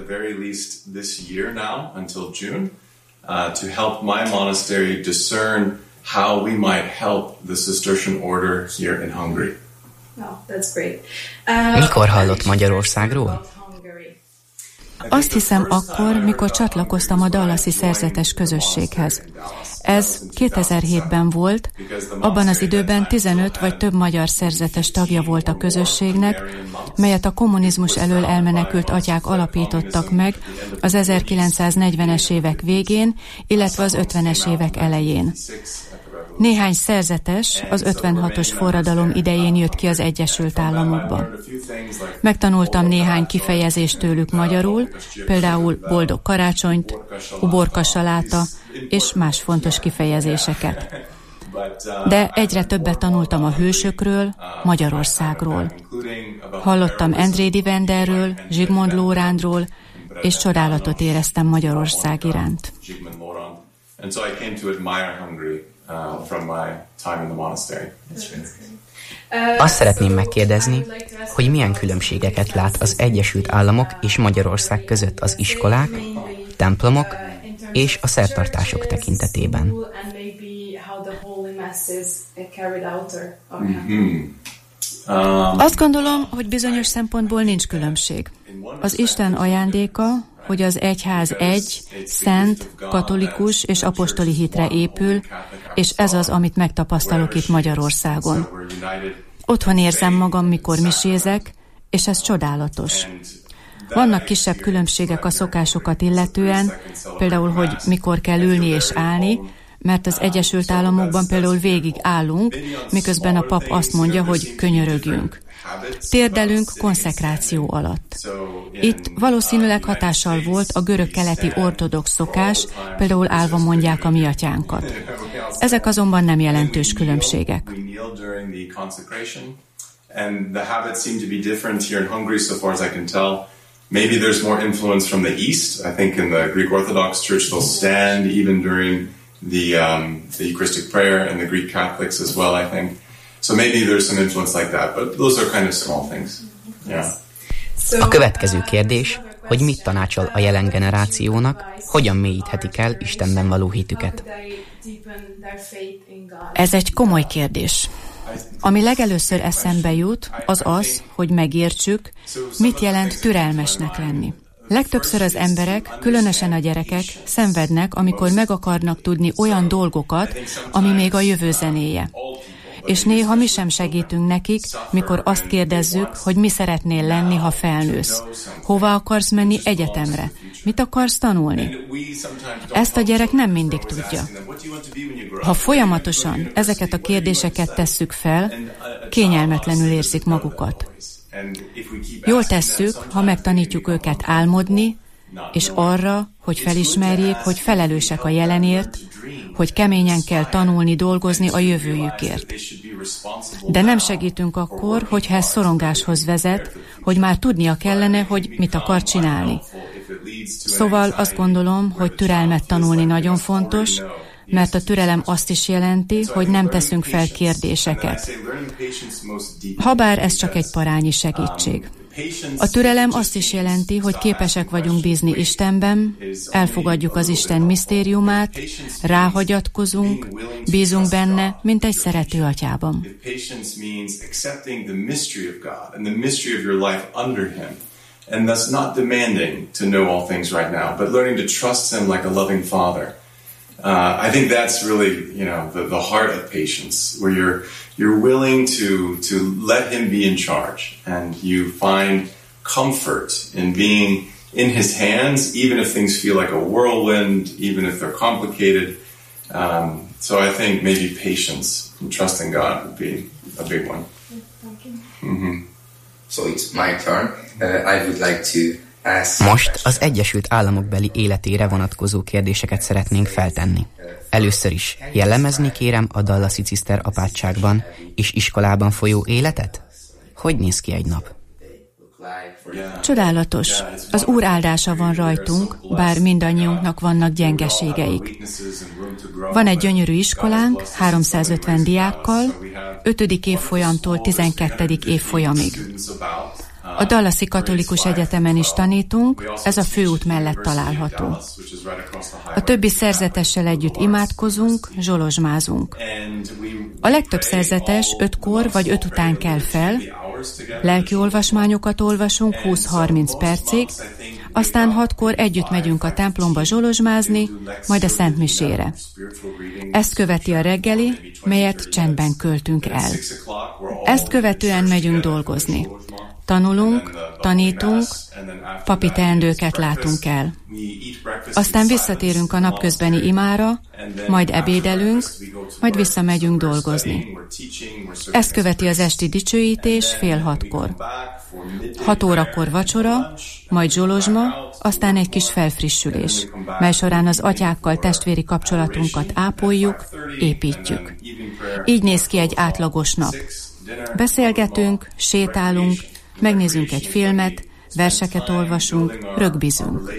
To help my monastery discern how we might help the Cistercian order here in Hungary. Oh, that's great. Mikor hallott Magyarországról? Azt hiszem akkor, mikor csatlakoztam a dallasi szerzetes közösséghez. Ez 2007-ben volt, abban az időben 15 vagy több magyar szerzetes tagja volt a közösségnek, melyet a kommunizmus elől elmenekült atyák alapítottak meg az 1940-es évek végén, illetve az 50-es évek elején. Néhány szerzetes az 56-os forradalom idején jött ki az Egyesült Államokba. Megtanultam néhány kifejezést tőlük magyarul, például boldog karácsonyt, uborka saláta és más fontos kifejezéseket. De egyre többet tanultam a hősökről, Magyarországról. Hallottam Endrédi Venderről, Zsigmond Lórándról, és csodálatot éreztem Magyarország iránt. Azt szeretném megkérdezni, hogy milyen különbségeket lát az Egyesült Államok és Magyarország között az iskolák, templomok és a szertartások tekintetében. Azt gondolom, hogy bizonyos szempontból nincs különbség. Az Isten ajándéka, hogy az egyház egy, szent, katolikus és apostoli hitre épül, és ez az, amit megtapasztalok itt Magyarországon. Otthon érzem magam, mikor misézek, és ez csodálatos. Vannak kisebb különbségek a szokásokat illetően, például, hogy mikor kell ülni és állni, mert az Egyesült Államokban például végig állunk, miközben a pap azt mondja, hogy könyörögjünk. Térdelünk konszekráció alatt. Itt valószínűleg hatással volt a görög-keleti ortodox szokás, például állva mondják a mi atyánkat. Ezek azonban nem jelentős különbségek. Maybe there's more influence from the East. I think in the Greek Orthodox Church they'll stand even during the Eucharistic prayer, and the Greek Catholics as well, I think. So maybe there's some influence like that, but those are kind of small things. Yeah. A következő kérdés, hogy mit tanácsol a jelen generációnak, hogyan mélyíthetik el Istenben való hitüket. Ez egy komoly kérdés. Ami legelőször eszembe jut, az az, hogy megértsük, mit jelent türelmesnek lenni. Legtöbbször az emberek, különösen a gyerekek szenvednek, amikor meg akarnak tudni olyan dolgokat, ami még a jövő zenéje. És néha mi sem segítünk nekik, mikor azt kérdezzük, hogy mi szeretnél lenni, ha felnősz. Hova akarsz menni egyetemre? Mit akarsz tanulni? Ezt a gyerek nem mindig tudja. Ha folyamatosan ezeket a kérdéseket tesszük fel, kényelmetlenül érzik magukat. Jól tesszük, ha megtanítjuk őket álmodni, és arra, hogy felismerjék, hogy felelősek a jelenért, hogy keményen kell tanulni, dolgozni a jövőjükért. De nem segítünk akkor, hogyha ez szorongáshoz vezet, hogy már tudnia kellene, hogy mit akar csinálni. Szóval azt gondolom, hogy türelmet tanulni nagyon fontos, mert a türelem azt is jelenti, hogy nem teszünk fel kérdéseket. Habár ez csak egy parányi segítség. A türelem azt is jelenti, hogy képesek vagyunk bízni Istenben, elfogadjuk az Isten misztériumát, ráhagyatkozunk, bízunk benne, mint egy szerető atyában. And thus not demanding to know all things right now, but learning to trust him like a loving father. I think that's really, the heart of patience, where you're willing to let him be in charge, and you find comfort in being in his hands, even if things feel like a whirlwind, even if they're complicated. So I think maybe patience and trusting God would be a big one. Mm-hmm. So it's my turn. I would like to ask... Most az Egyesült Államok beli életére vonatkozó kérdéseket szeretnénk feltenni. Először is jellemezni kérem a Dallasi Ciszter apátságban és iskolában folyó életet? Hogy néz ki egy nap? Csodálatos. Az Úr áldása van rajtunk, bár mindannyiunknak vannak gyengeségeik. Van egy gyönyörű iskolánk, 350 diákkal, 5. évfolyamtól 12. évfolyamig. A Dallasi Katolikus Egyetemen is tanítunk, ez a főút mellett található. A többi szerzetessel együtt imádkozunk, zsolozsmázunk. A legtöbb szerzetes 5-kor vagy 5 után kell fel, lelki olvasmányokat olvasunk 20-30 percig, aztán 6-kor együtt megyünk a templomba zsolozsmázni, majd a szentmisére. Ezt követi a reggeli, melyet csendben költünk el. Ezt követően megyünk dolgozni. Tanulunk, tanítunk, papi teendőket látunk el. Aztán visszatérünk a napközbeni imára, majd ebédelünk, majd visszamegyünk dolgozni. Ezt követi az esti dicsőítés 5:30-kor. 6 órakor vacsora, majd zsolozsma, aztán egy kis felfrissülés, mely során az atyákkal testvéri kapcsolatunkat ápoljuk, építjük. Így néz ki egy átlagos nap. Beszélgetünk, sétálunk, megnézünk egy filmet, verseket olvasunk, rögbizünk.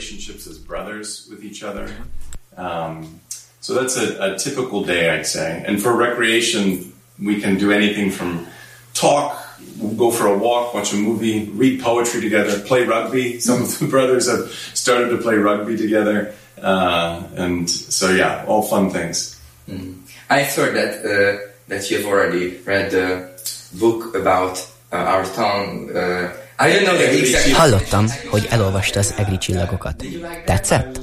So that's a typical day, I'd say. And for recreation, we can do anything from talk, go for a walk, watch a movie, read poetry together, play rugby. Some of the brothers have started to play rugby together. And so, yeah, all fun things. I've heard that you've already read the book about our town. I don't know that exactly. Hallottam, hogy elolvasta az egri csillagokat. Tetszett?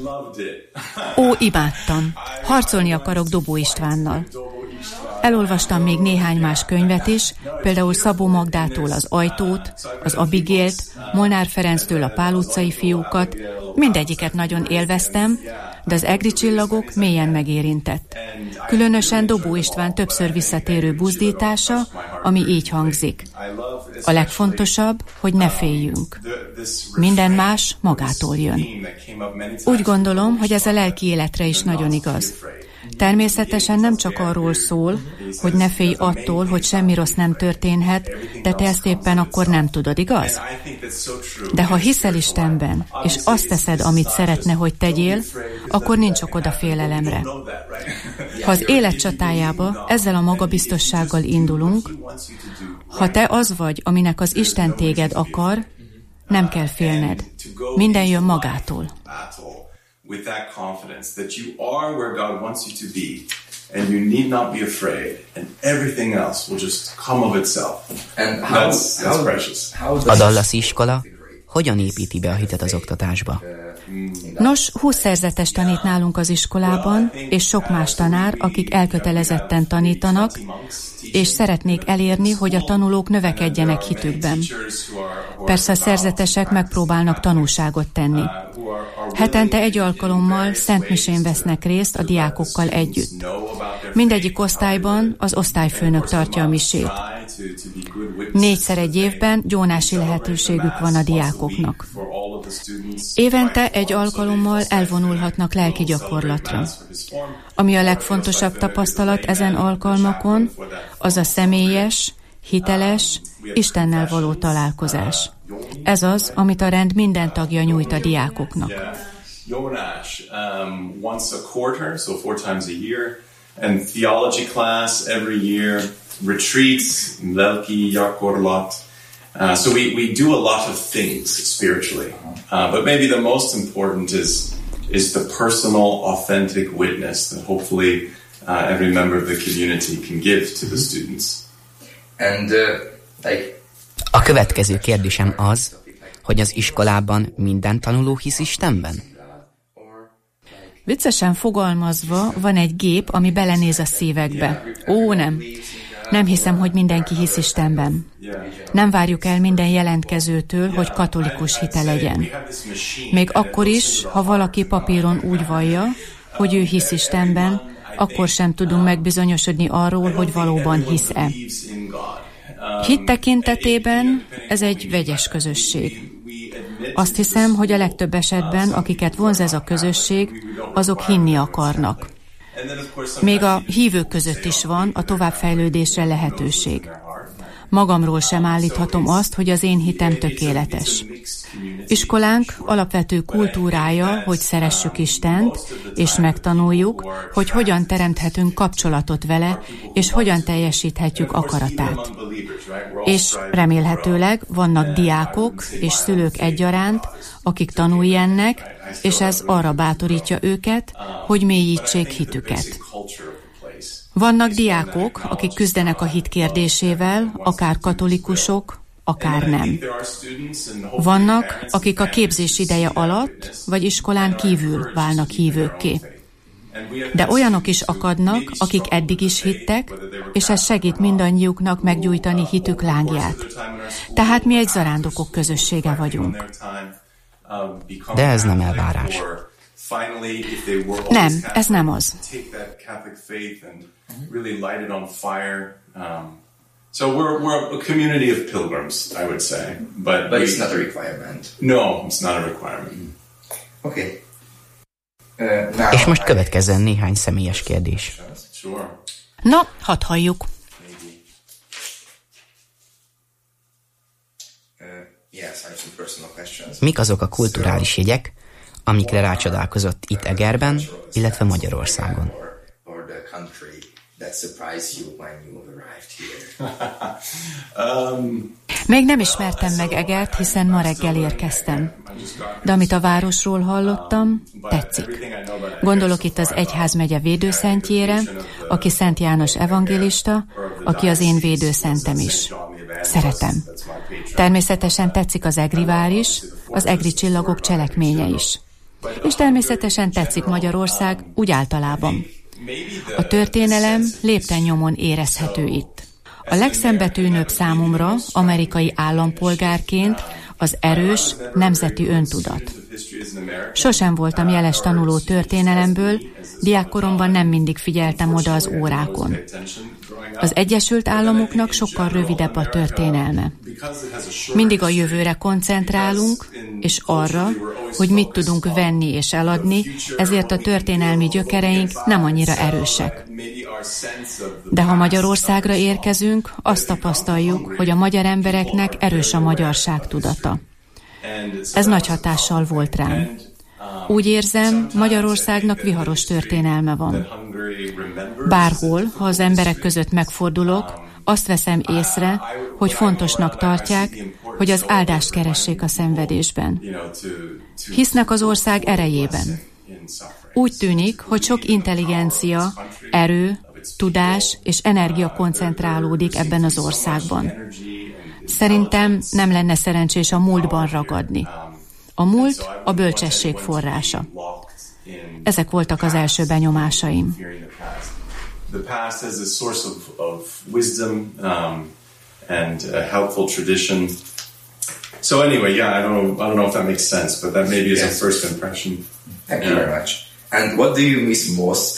Ó, imádtam. Harcolni akarok Dobó Istvánnal. Elolvastam még néhány más könyvet is, például Szabó Magdától az Ajtót, az Abigélt, Molnár Ferenctől a Pál utcai fiúkat. Mindegyiket nagyon élveztem, de az egri csillagok mélyen megérintett. Különösen Dobó István többször visszatérő buzdítása, ami így hangzik. A legfontosabb, hogy ne féljünk. Minden más magától jön. Úgy gondolom, hogy ez a lelki életre is nagyon igaz. Természetesen nem csak arról szól, hogy ne félj attól, hogy semmi rossz nem történhet, de te ezt éppen akkor nem tudod, igaz? De ha hiszel Istenben, és azt teszed, amit szeretne, hogy tegyél, akkor nincs okod a félelemre. Ha az élet csatájába ezzel a magabiztossággal indulunk, ha te az vagy, aminek az Isten téged akar, nem kell félned. Minden jön magától. With that confidence that you are where God wants you to be, and you need not be afraid, and everything else will just come of itself. And that's precious. A Dallasi iskola hogyan építi be a hitet az oktatásba? Nos, 20 szerzetes tanít nálunk az iskolában, és sok más tanár, akik elkötelezetten tanítanak, és szeretnék elérni, hogy a tanulók növekedjenek hitükben. Persze a szerzetesek megpróbálnak tanúságot tenni. Hetente egy alkalommal szentmisén vesznek részt a diákokkal együtt. Mindegyik osztályban az osztályfőnök tartja a misét. 4-szer egy évben gyónási lehetőségük van a diákoknak. Évente egy alkalommal elvonulhatnak lelki gyakorlatra. Ami a legfontosabb tapasztalat ezen alkalmakon, az a személyes, hiteles, Istennel való találkozás. Ez az, amit a rend minden tagja nyújt a diákoknak. Jónás, once a quarter, so 4 times a year, and theology class every year, retreats, lelki gyakorlat. So we do a lot of things spiritually, but maybe the most important is the personal, authentic witness that hopefully every member of the community can give to the students. And A következő kérdésem az, hogy az iskolában minden tanuló hisz Istenben? Viccesen fogalmazva van egy gép, ami belenéz a szívekbe. Ó, nem. Nem hiszem, hogy mindenki hisz Istenben. Nem várjuk el minden jelentkezőtől, hogy katolikus hite legyen. Még akkor is, ha valaki papíron úgy vallja, hogy ő hisz Istenben, akkor sem tudunk megbizonyosodni arról, hogy valóban hisz-e. Hit tekintetében ez egy vegyes közösség. Azt hiszem, hogy a legtöbb esetben, akiket vonz ez a közösség, azok hinni akarnak. Még a hívők között is van a továbbfejlődésre lehetőség. Magamról sem állíthatom azt, hogy az én hitem tökéletes. Iskolánk alapvető kultúrája, hogy szeressük Istent, és megtanuljuk, hogy hogyan teremthetünk kapcsolatot vele, és hogyan teljesíthetjük akaratát. És remélhetőleg vannak diákok és szülők egyaránt, akik tanulj ennek, és ez arra bátorítja őket, hogy mélyítsék hitüket. Vannak diákok, akik küzdenek a hit kérdésével, akár katolikusok, akár nem. Vannak, akik a képzés ideje alatt, vagy iskolán kívül válnak hívőkké. De olyanok is akadnak, akik eddig is hittek, és ez segít mindannyiuknak meggyújtani hitük lángját. Tehát mi egy zarándokok közössége vagyunk. De ez nem elvárás. Nem, ez nem az. So we're a community of pilgrims, I would say, but it's not a requirement. No, it's not a requirement. Okay. És most következzen néhány személyes kérdés. Sure. Na, hadd halljuk. Mik azok a kulturális jegyek, amikre rácsodálkozott itt Egerben, illetve Magyarországon? Még nem ismertem meg Egert, hiszen ma reggel érkeztem. De amit a városról hallottam, tetszik. Gondolok itt az egyházmegye védőszentjére, aki Szent János evangélista, aki az én védőszentem is. Szeretem. Természetesen tetszik az egri vár is, az egri csillagok cselekménye is. És természetesen tetszik Magyarország úgy általában. A történelem lépten-nyomon érezhető itt. A legszembetűnőbb számomra amerikai állampolgárként az erős nemzeti öntudat. Sosem voltam jeles tanuló történelemből, diákkoromban nem mindig figyeltem oda az órákon. Az Egyesült Államoknak sokkal rövidebb a történelme. Mindig a jövőre koncentrálunk, és arra, hogy mit tudunk venni és eladni, ezért a történelmi gyökereink nem annyira erősek. De ha Magyarországra érkezünk, azt tapasztaljuk, hogy a magyar embereknek erős a magyarság tudata. Ez nagy hatással volt rám. Úgy érzem, Magyarországnak viharos történelme van. Bárhol, ha az emberek között megfordulok, azt veszem észre, hogy fontosnak tartják, hogy az áldást keressék a szenvedésben. Hisznek az ország erejében. Úgy tűnik, hogy sok intelligencia, erő, tudás és energia koncentrálódik ebben az országban. Szerintem nem lenne szerencsés a múltban ragadni. A múlt a bölcsesség forrása. Ezek voltak az első benyomásaim. The past as a source of wisdom and a helpful tradition. So anyway, yeah, I don't know if that makes sense, but that maybe is a first impression. Thank you very much. And what do you miss most?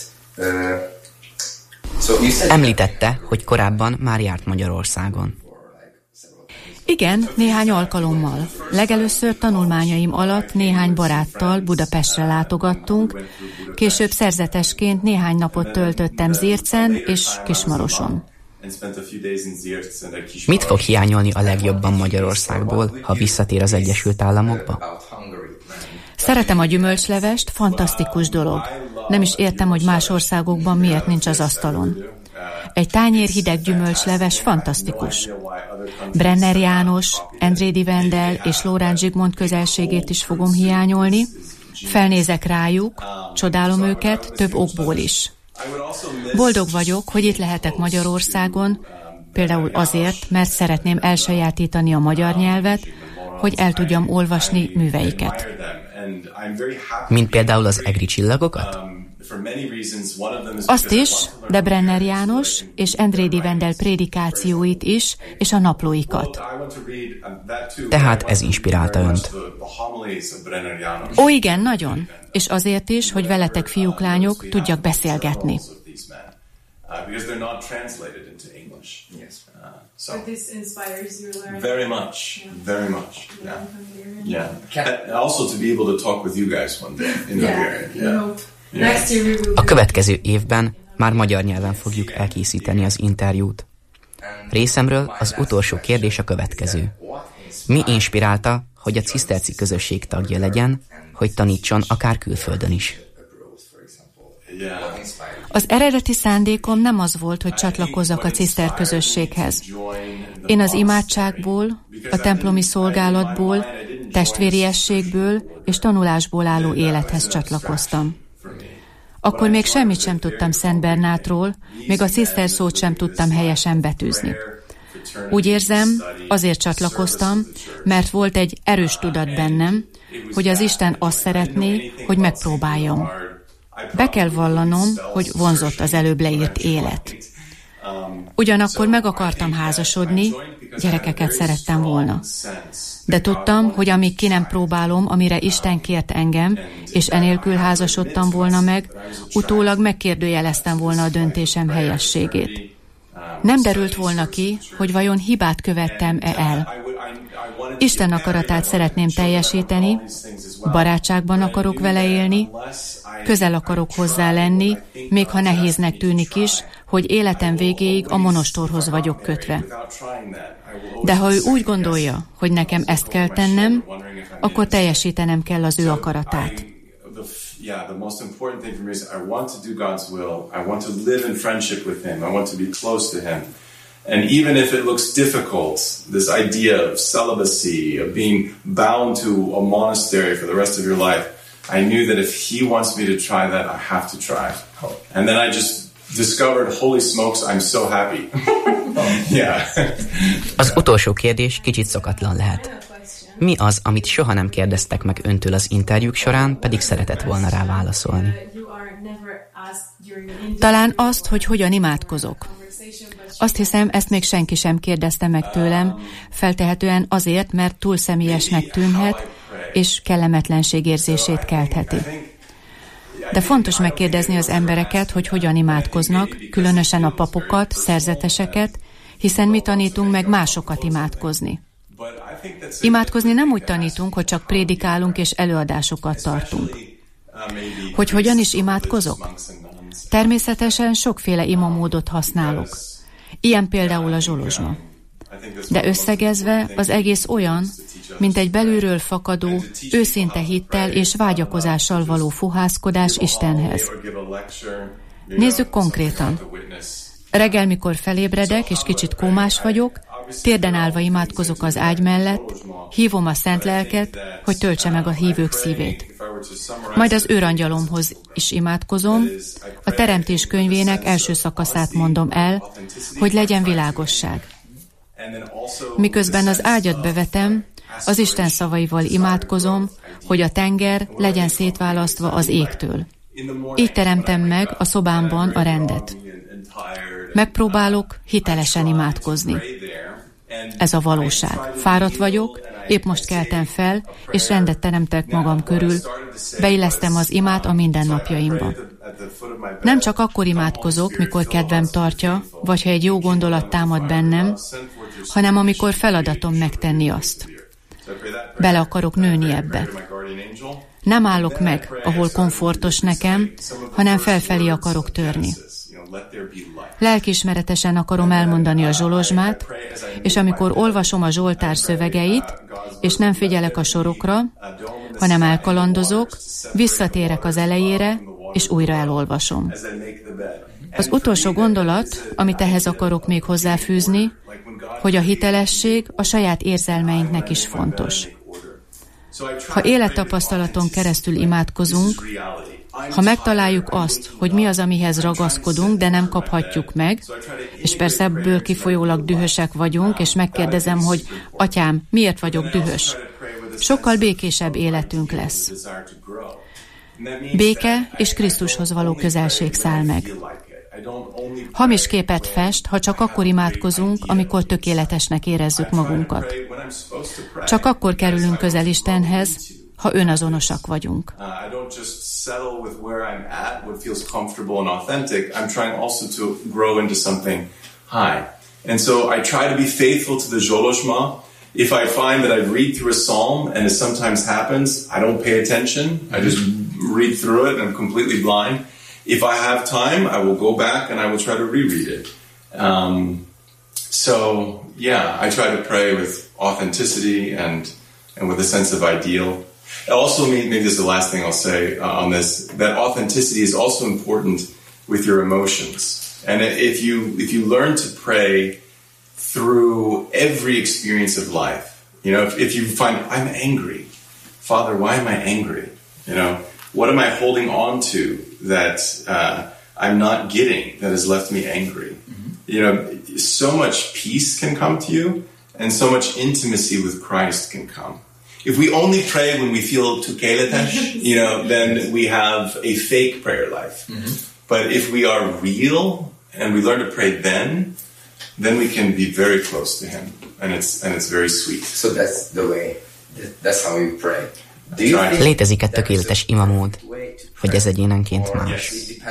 Említette, hogy korábban már járt Magyarországon. Igen, néhány alkalommal. Legelőször tanulmányaim alatt néhány baráttal Budapestre látogattunk, később szerzetesként néhány napot töltöttem Zircen és Kismaroson. Mit fog hiányolni a legjobban Magyarországból, ha visszatér az Egyesült Államokba? Szeretem a gyümölcslevest, fantasztikus dolog. Nem is értem, hogy más országokban miért nincs az asztalon. Egy tányér hideg gyümölcsleves fantasztikus. Brenner János, Endrédi Vendel és Lórán Zsigmond közelségét is fogom hiányolni. Felnézek rájuk, csodálom őket több okból is. Boldog vagyok, hogy itt lehetek Magyarországon, például azért, mert szeretném elsajátítani a magyar nyelvet, hogy el tudjam olvasni műveiket. Mint például az egri csillagokat? Azt is, de Brenner János és Endrédi Vendel prédikációit is, és a naplóikat. Tehát ez inspirálta önt. Ó, igen, nagyon. És azért is, hogy veletek, fiúk, lányok, tudjak beszélgetni. But this inspires you learn. Very much, very much. Yeah. And also to be able to talk with you guys one day in Hungarian. Next year we will. A következő évben már magyar nyelven fogjuk elkészíteni az interjút. Részemről az utolsó kérdés a következő. Mi inspirálta, hogy a ciszterci közösség tagja legyen, hogy tanítson akár külföldön is? Az eredeti szándékom nem az volt, hogy csatlakozzak a ciszter közösséghez. Én az imádságból, a templomi szolgálatból, testvériességből és tanulásból álló élethez csatlakoztam. Akkor még semmit sem tudtam Szent Bernátról, még a ciszter szót sem tudtam helyesen betűzni. Úgy érzem, azért csatlakoztam, mert volt egy erős tudat bennem, hogy az Isten azt szeretné, hogy megpróbáljam. Be kell vallanom, hogy vonzott az előbb leírt élet. Ugyanakkor meg akartam házasodni, gyerekeket szerettem volna. De tudtam, hogy amíg ki nem próbálom, amire Isten kért engem, és enélkül házasodtam volna meg, utólag megkérdőjeleztem volna a döntésem helyességét. Nem derült volna ki, hogy vajon hibát követtem-e el. Isten akaratát szeretném teljesíteni, barátságban akarok vele élni, közel akarok hozzá lenni, még ha nehéznek tűnik is, hogy életem végéig a monostorhoz vagyok kötve. De ha ő úgy gondolja, hogy nekem ezt kell tennem, akkor teljesítenem kell az ő akaratát. The most important thing for me is I want to do God's will. I want to live in friendship with Him. I want to be close to Him. And even if it looks difficult, this idea of celibacy, of being bound to a monastery for the rest of your life, I knew that if He wants me to try that, I have to try. And then I just discovered, holy smokes, I'm so happy. Yeah. Az utolsó kérdés kicsit szokatlan lehet. Mi az, amit soha nem kérdeztek meg öntől az interjúk során, pedig szeretett volna rá válaszolni? Talán azt, hogy hogyan imádkozok. Azt hiszem, ezt még senki sem kérdezte meg tőlem, feltehetően azért, mert túl személyesnek tűnhet, és kellemetlenség érzését keltheti. De fontos megkérdezni az embereket, hogy hogyan imádkoznak, különösen a papokat, szerzeteseket, hiszen mi tanítunk meg másokat imádkozni. Imádkozni nem úgy tanítunk, hogy csak prédikálunk és előadásokat tartunk. Hogy hogyan is imádkozok? Természetesen sokféle imamódot használok. Ilyen például a zsolozsma. De összegezve az egész olyan, mint egy belülről fakadó, őszinte hittel és vágyakozással való fohászkodás Istenhez. Nézzük konkrétan. Reggel, mikor felébredek és kicsit kómás vagyok, térden állva imádkozok az ágy mellett, hívom a szent lelket, hogy töltse meg a hívők szívét. Majd az őrangyalomhoz is imádkozom, a Teremtés könyvének első szakaszát mondom el, hogy legyen világosság. Miközben az ágyat bevetem, az Isten szavaival imádkozom, hogy a tenger legyen szétválasztva az égtől. Így teremtem meg a szobámban a rendet. Megpróbálok hitelesen imádkozni. Ez a valóság. Fáradt vagyok, épp most keltem fel, és rendet teremtek magam körül, beillesztem az imát a mindennapjaimba. Nem csak akkor imádkozok, mikor kedvem tartja, vagy ha egy jó gondolat támad bennem, hanem amikor feladatom megtenni azt. Bele akarok nőni ebbe. Nem állok meg, ahol komfortos nekem, hanem felfelé akarok törni. Lelkiismeretesen akarom elmondani a zsolozsmát, és amikor olvasom a Zsoltár szövegeit, és nem figyelek a sorokra, hanem elkalandozok, visszatérek az elejére, és újra elolvasom. Az utolsó gondolat, amit ehhez akarok még hozzáfűzni, hogy a hitelesség a saját érzelmeinknek is fontos. Ha élettapasztalaton keresztül imádkozunk, ha megtaláljuk azt, hogy mi az, amihez ragaszkodunk, de nem kaphatjuk meg, és persze ebből kifolyólag dühösek vagyunk, és megkérdezem, hogy atyám, miért vagyok dühös? Sokkal békésebb életünk lesz. Béke és Krisztushoz való közelség száll meg. Hamis képet fest, ha csak akkor imádkozunk, amikor tökéletesnek érezzük magunkat. Csak akkor kerülünk közel Istenhez, ha önazonosak vagyunk. I don't just settle with where I'm at, what feels comfortable and authentic. I'm trying also to grow into something high. And so I try to be faithful to the Zsolozsma. If I find that I read through a psalm, and it sometimes happens, I don't pay attention. I just read through it and I'm completely blind. If I have time, I will go back and I will try to reread it. So yeah, I try to pray with authenticity and with a sense of ideal. It also, maybe this is the last thing I'll say on this, that authenticity is also important with your emotions. And if you learn to pray through every experience of life, you know, if you find, I'm angry, Father, why am I angry? You know, what am I holding on to that I'm not getting that has left me angry? Mm-hmm. You know, so much peace can come to you and so much intimacy with Christ can come. If we only pray when we feel tukeletesh, you know, then we have a fake prayer life. Mm-hmm. But if we are real and we learn to pray then, then we can be very close to Him, and it's very sweet. So that's the way. That's how we pray. Létezik-e tökéletes imamód, hogy ez egyénenként más?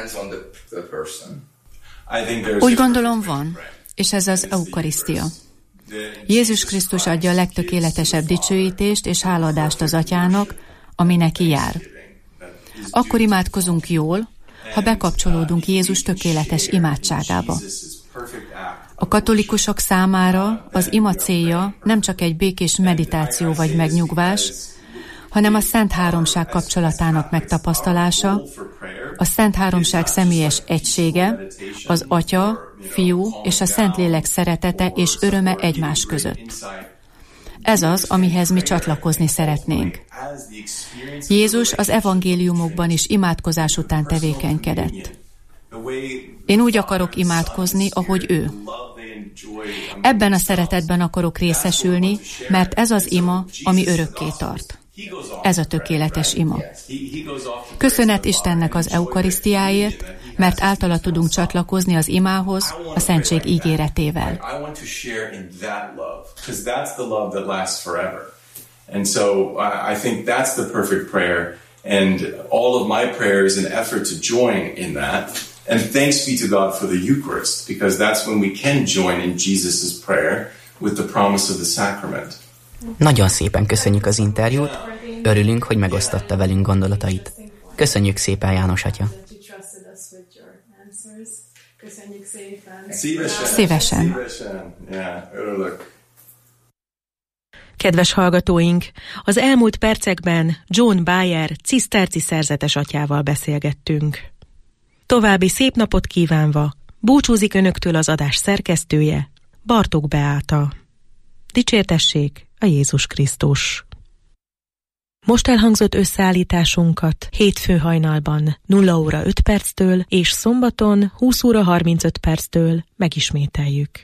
Úgy gondolom van, és ez az eukarisztia. Jézus Krisztus adja a legtökéletesebb dicsőítést és háladást az Atyának, ami neki jár. Akkor imádkozunk jól, ha bekapcsolódunk Jézus tökéletes imádságába. A katolikusok számára az ima célja nem csak egy békés meditáció vagy megnyugvás, hanem a Szent Háromság kapcsolatának megtapasztalása, a Szent Háromság személyes egysége, az Atya, Fiú és a Szentlélek szeretete és öröme egymás között. Ez az, amihez mi csatlakozni szeretnénk. Jézus az evangéliumokban is imádkozás után tevékenykedett. Én úgy akarok imádkozni, ahogy ő. Ebben a szeretetben akarok részesülni, mert ez az ima, ami örökké tart. Ez a tökéletes ima. Köszönet Istennek az eukarisztiáért, mert általa tudunk csatlakozni az imához, a szentség ígéretével. And so I think that's the perfect prayer, and all of my prayer is an effort to join in that. And thanks be to God for the Eucharist, because that's when we can join in Jesus' prayer with the promise of the sacrament. Nagyon szépen köszönjük az interjút, örülünk, hogy megosztotta velünk gondolatait. Köszönjük szépen, János atya! Szívesen. Örülök. Kedves hallgatóink, az elmúlt percekben John Bayer ciszterci szerzetes atyával beszélgettünk. További szép napot kívánva búcsúzik önöktől az adás szerkesztője, Bartók Beáta. Dicsértessék a Jézus Krisztus! Most elhangzott összeállításunkat hétfő hajnalban 0 óra 5 perctől és szombaton 20 óra 35 perctől megismételjük.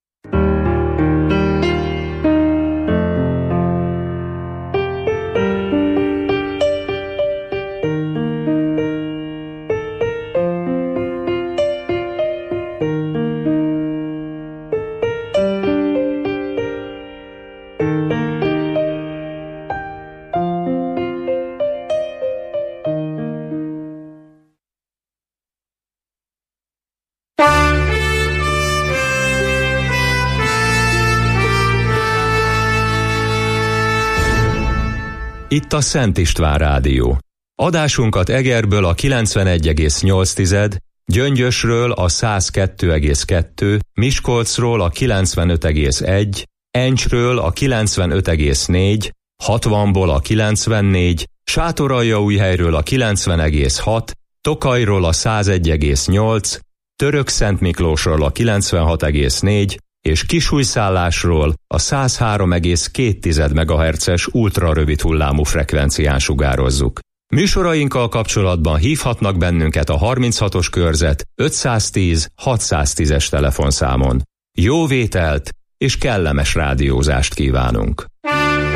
Itt a Szent István Rádió. Adásunkat Egerből a 91,8, Gyöngyösről a 102,2, Miskolcról a 95,1, Encsről a 95,4, 60-ból a 94, Sátoraljaújhelyről a 90,6, Tokajról a 101,8, Törökszentmiklósról a 96,4, és Kisújszállásról a 103,2 MHz-es ultrarövid hullámú frekvencián sugározzuk. Műsorainkkal kapcsolatban hívhatnak bennünket a 36-os körzet 510 610-es telefonszámon. Jó vételt és kellemes rádiózást kívánunk!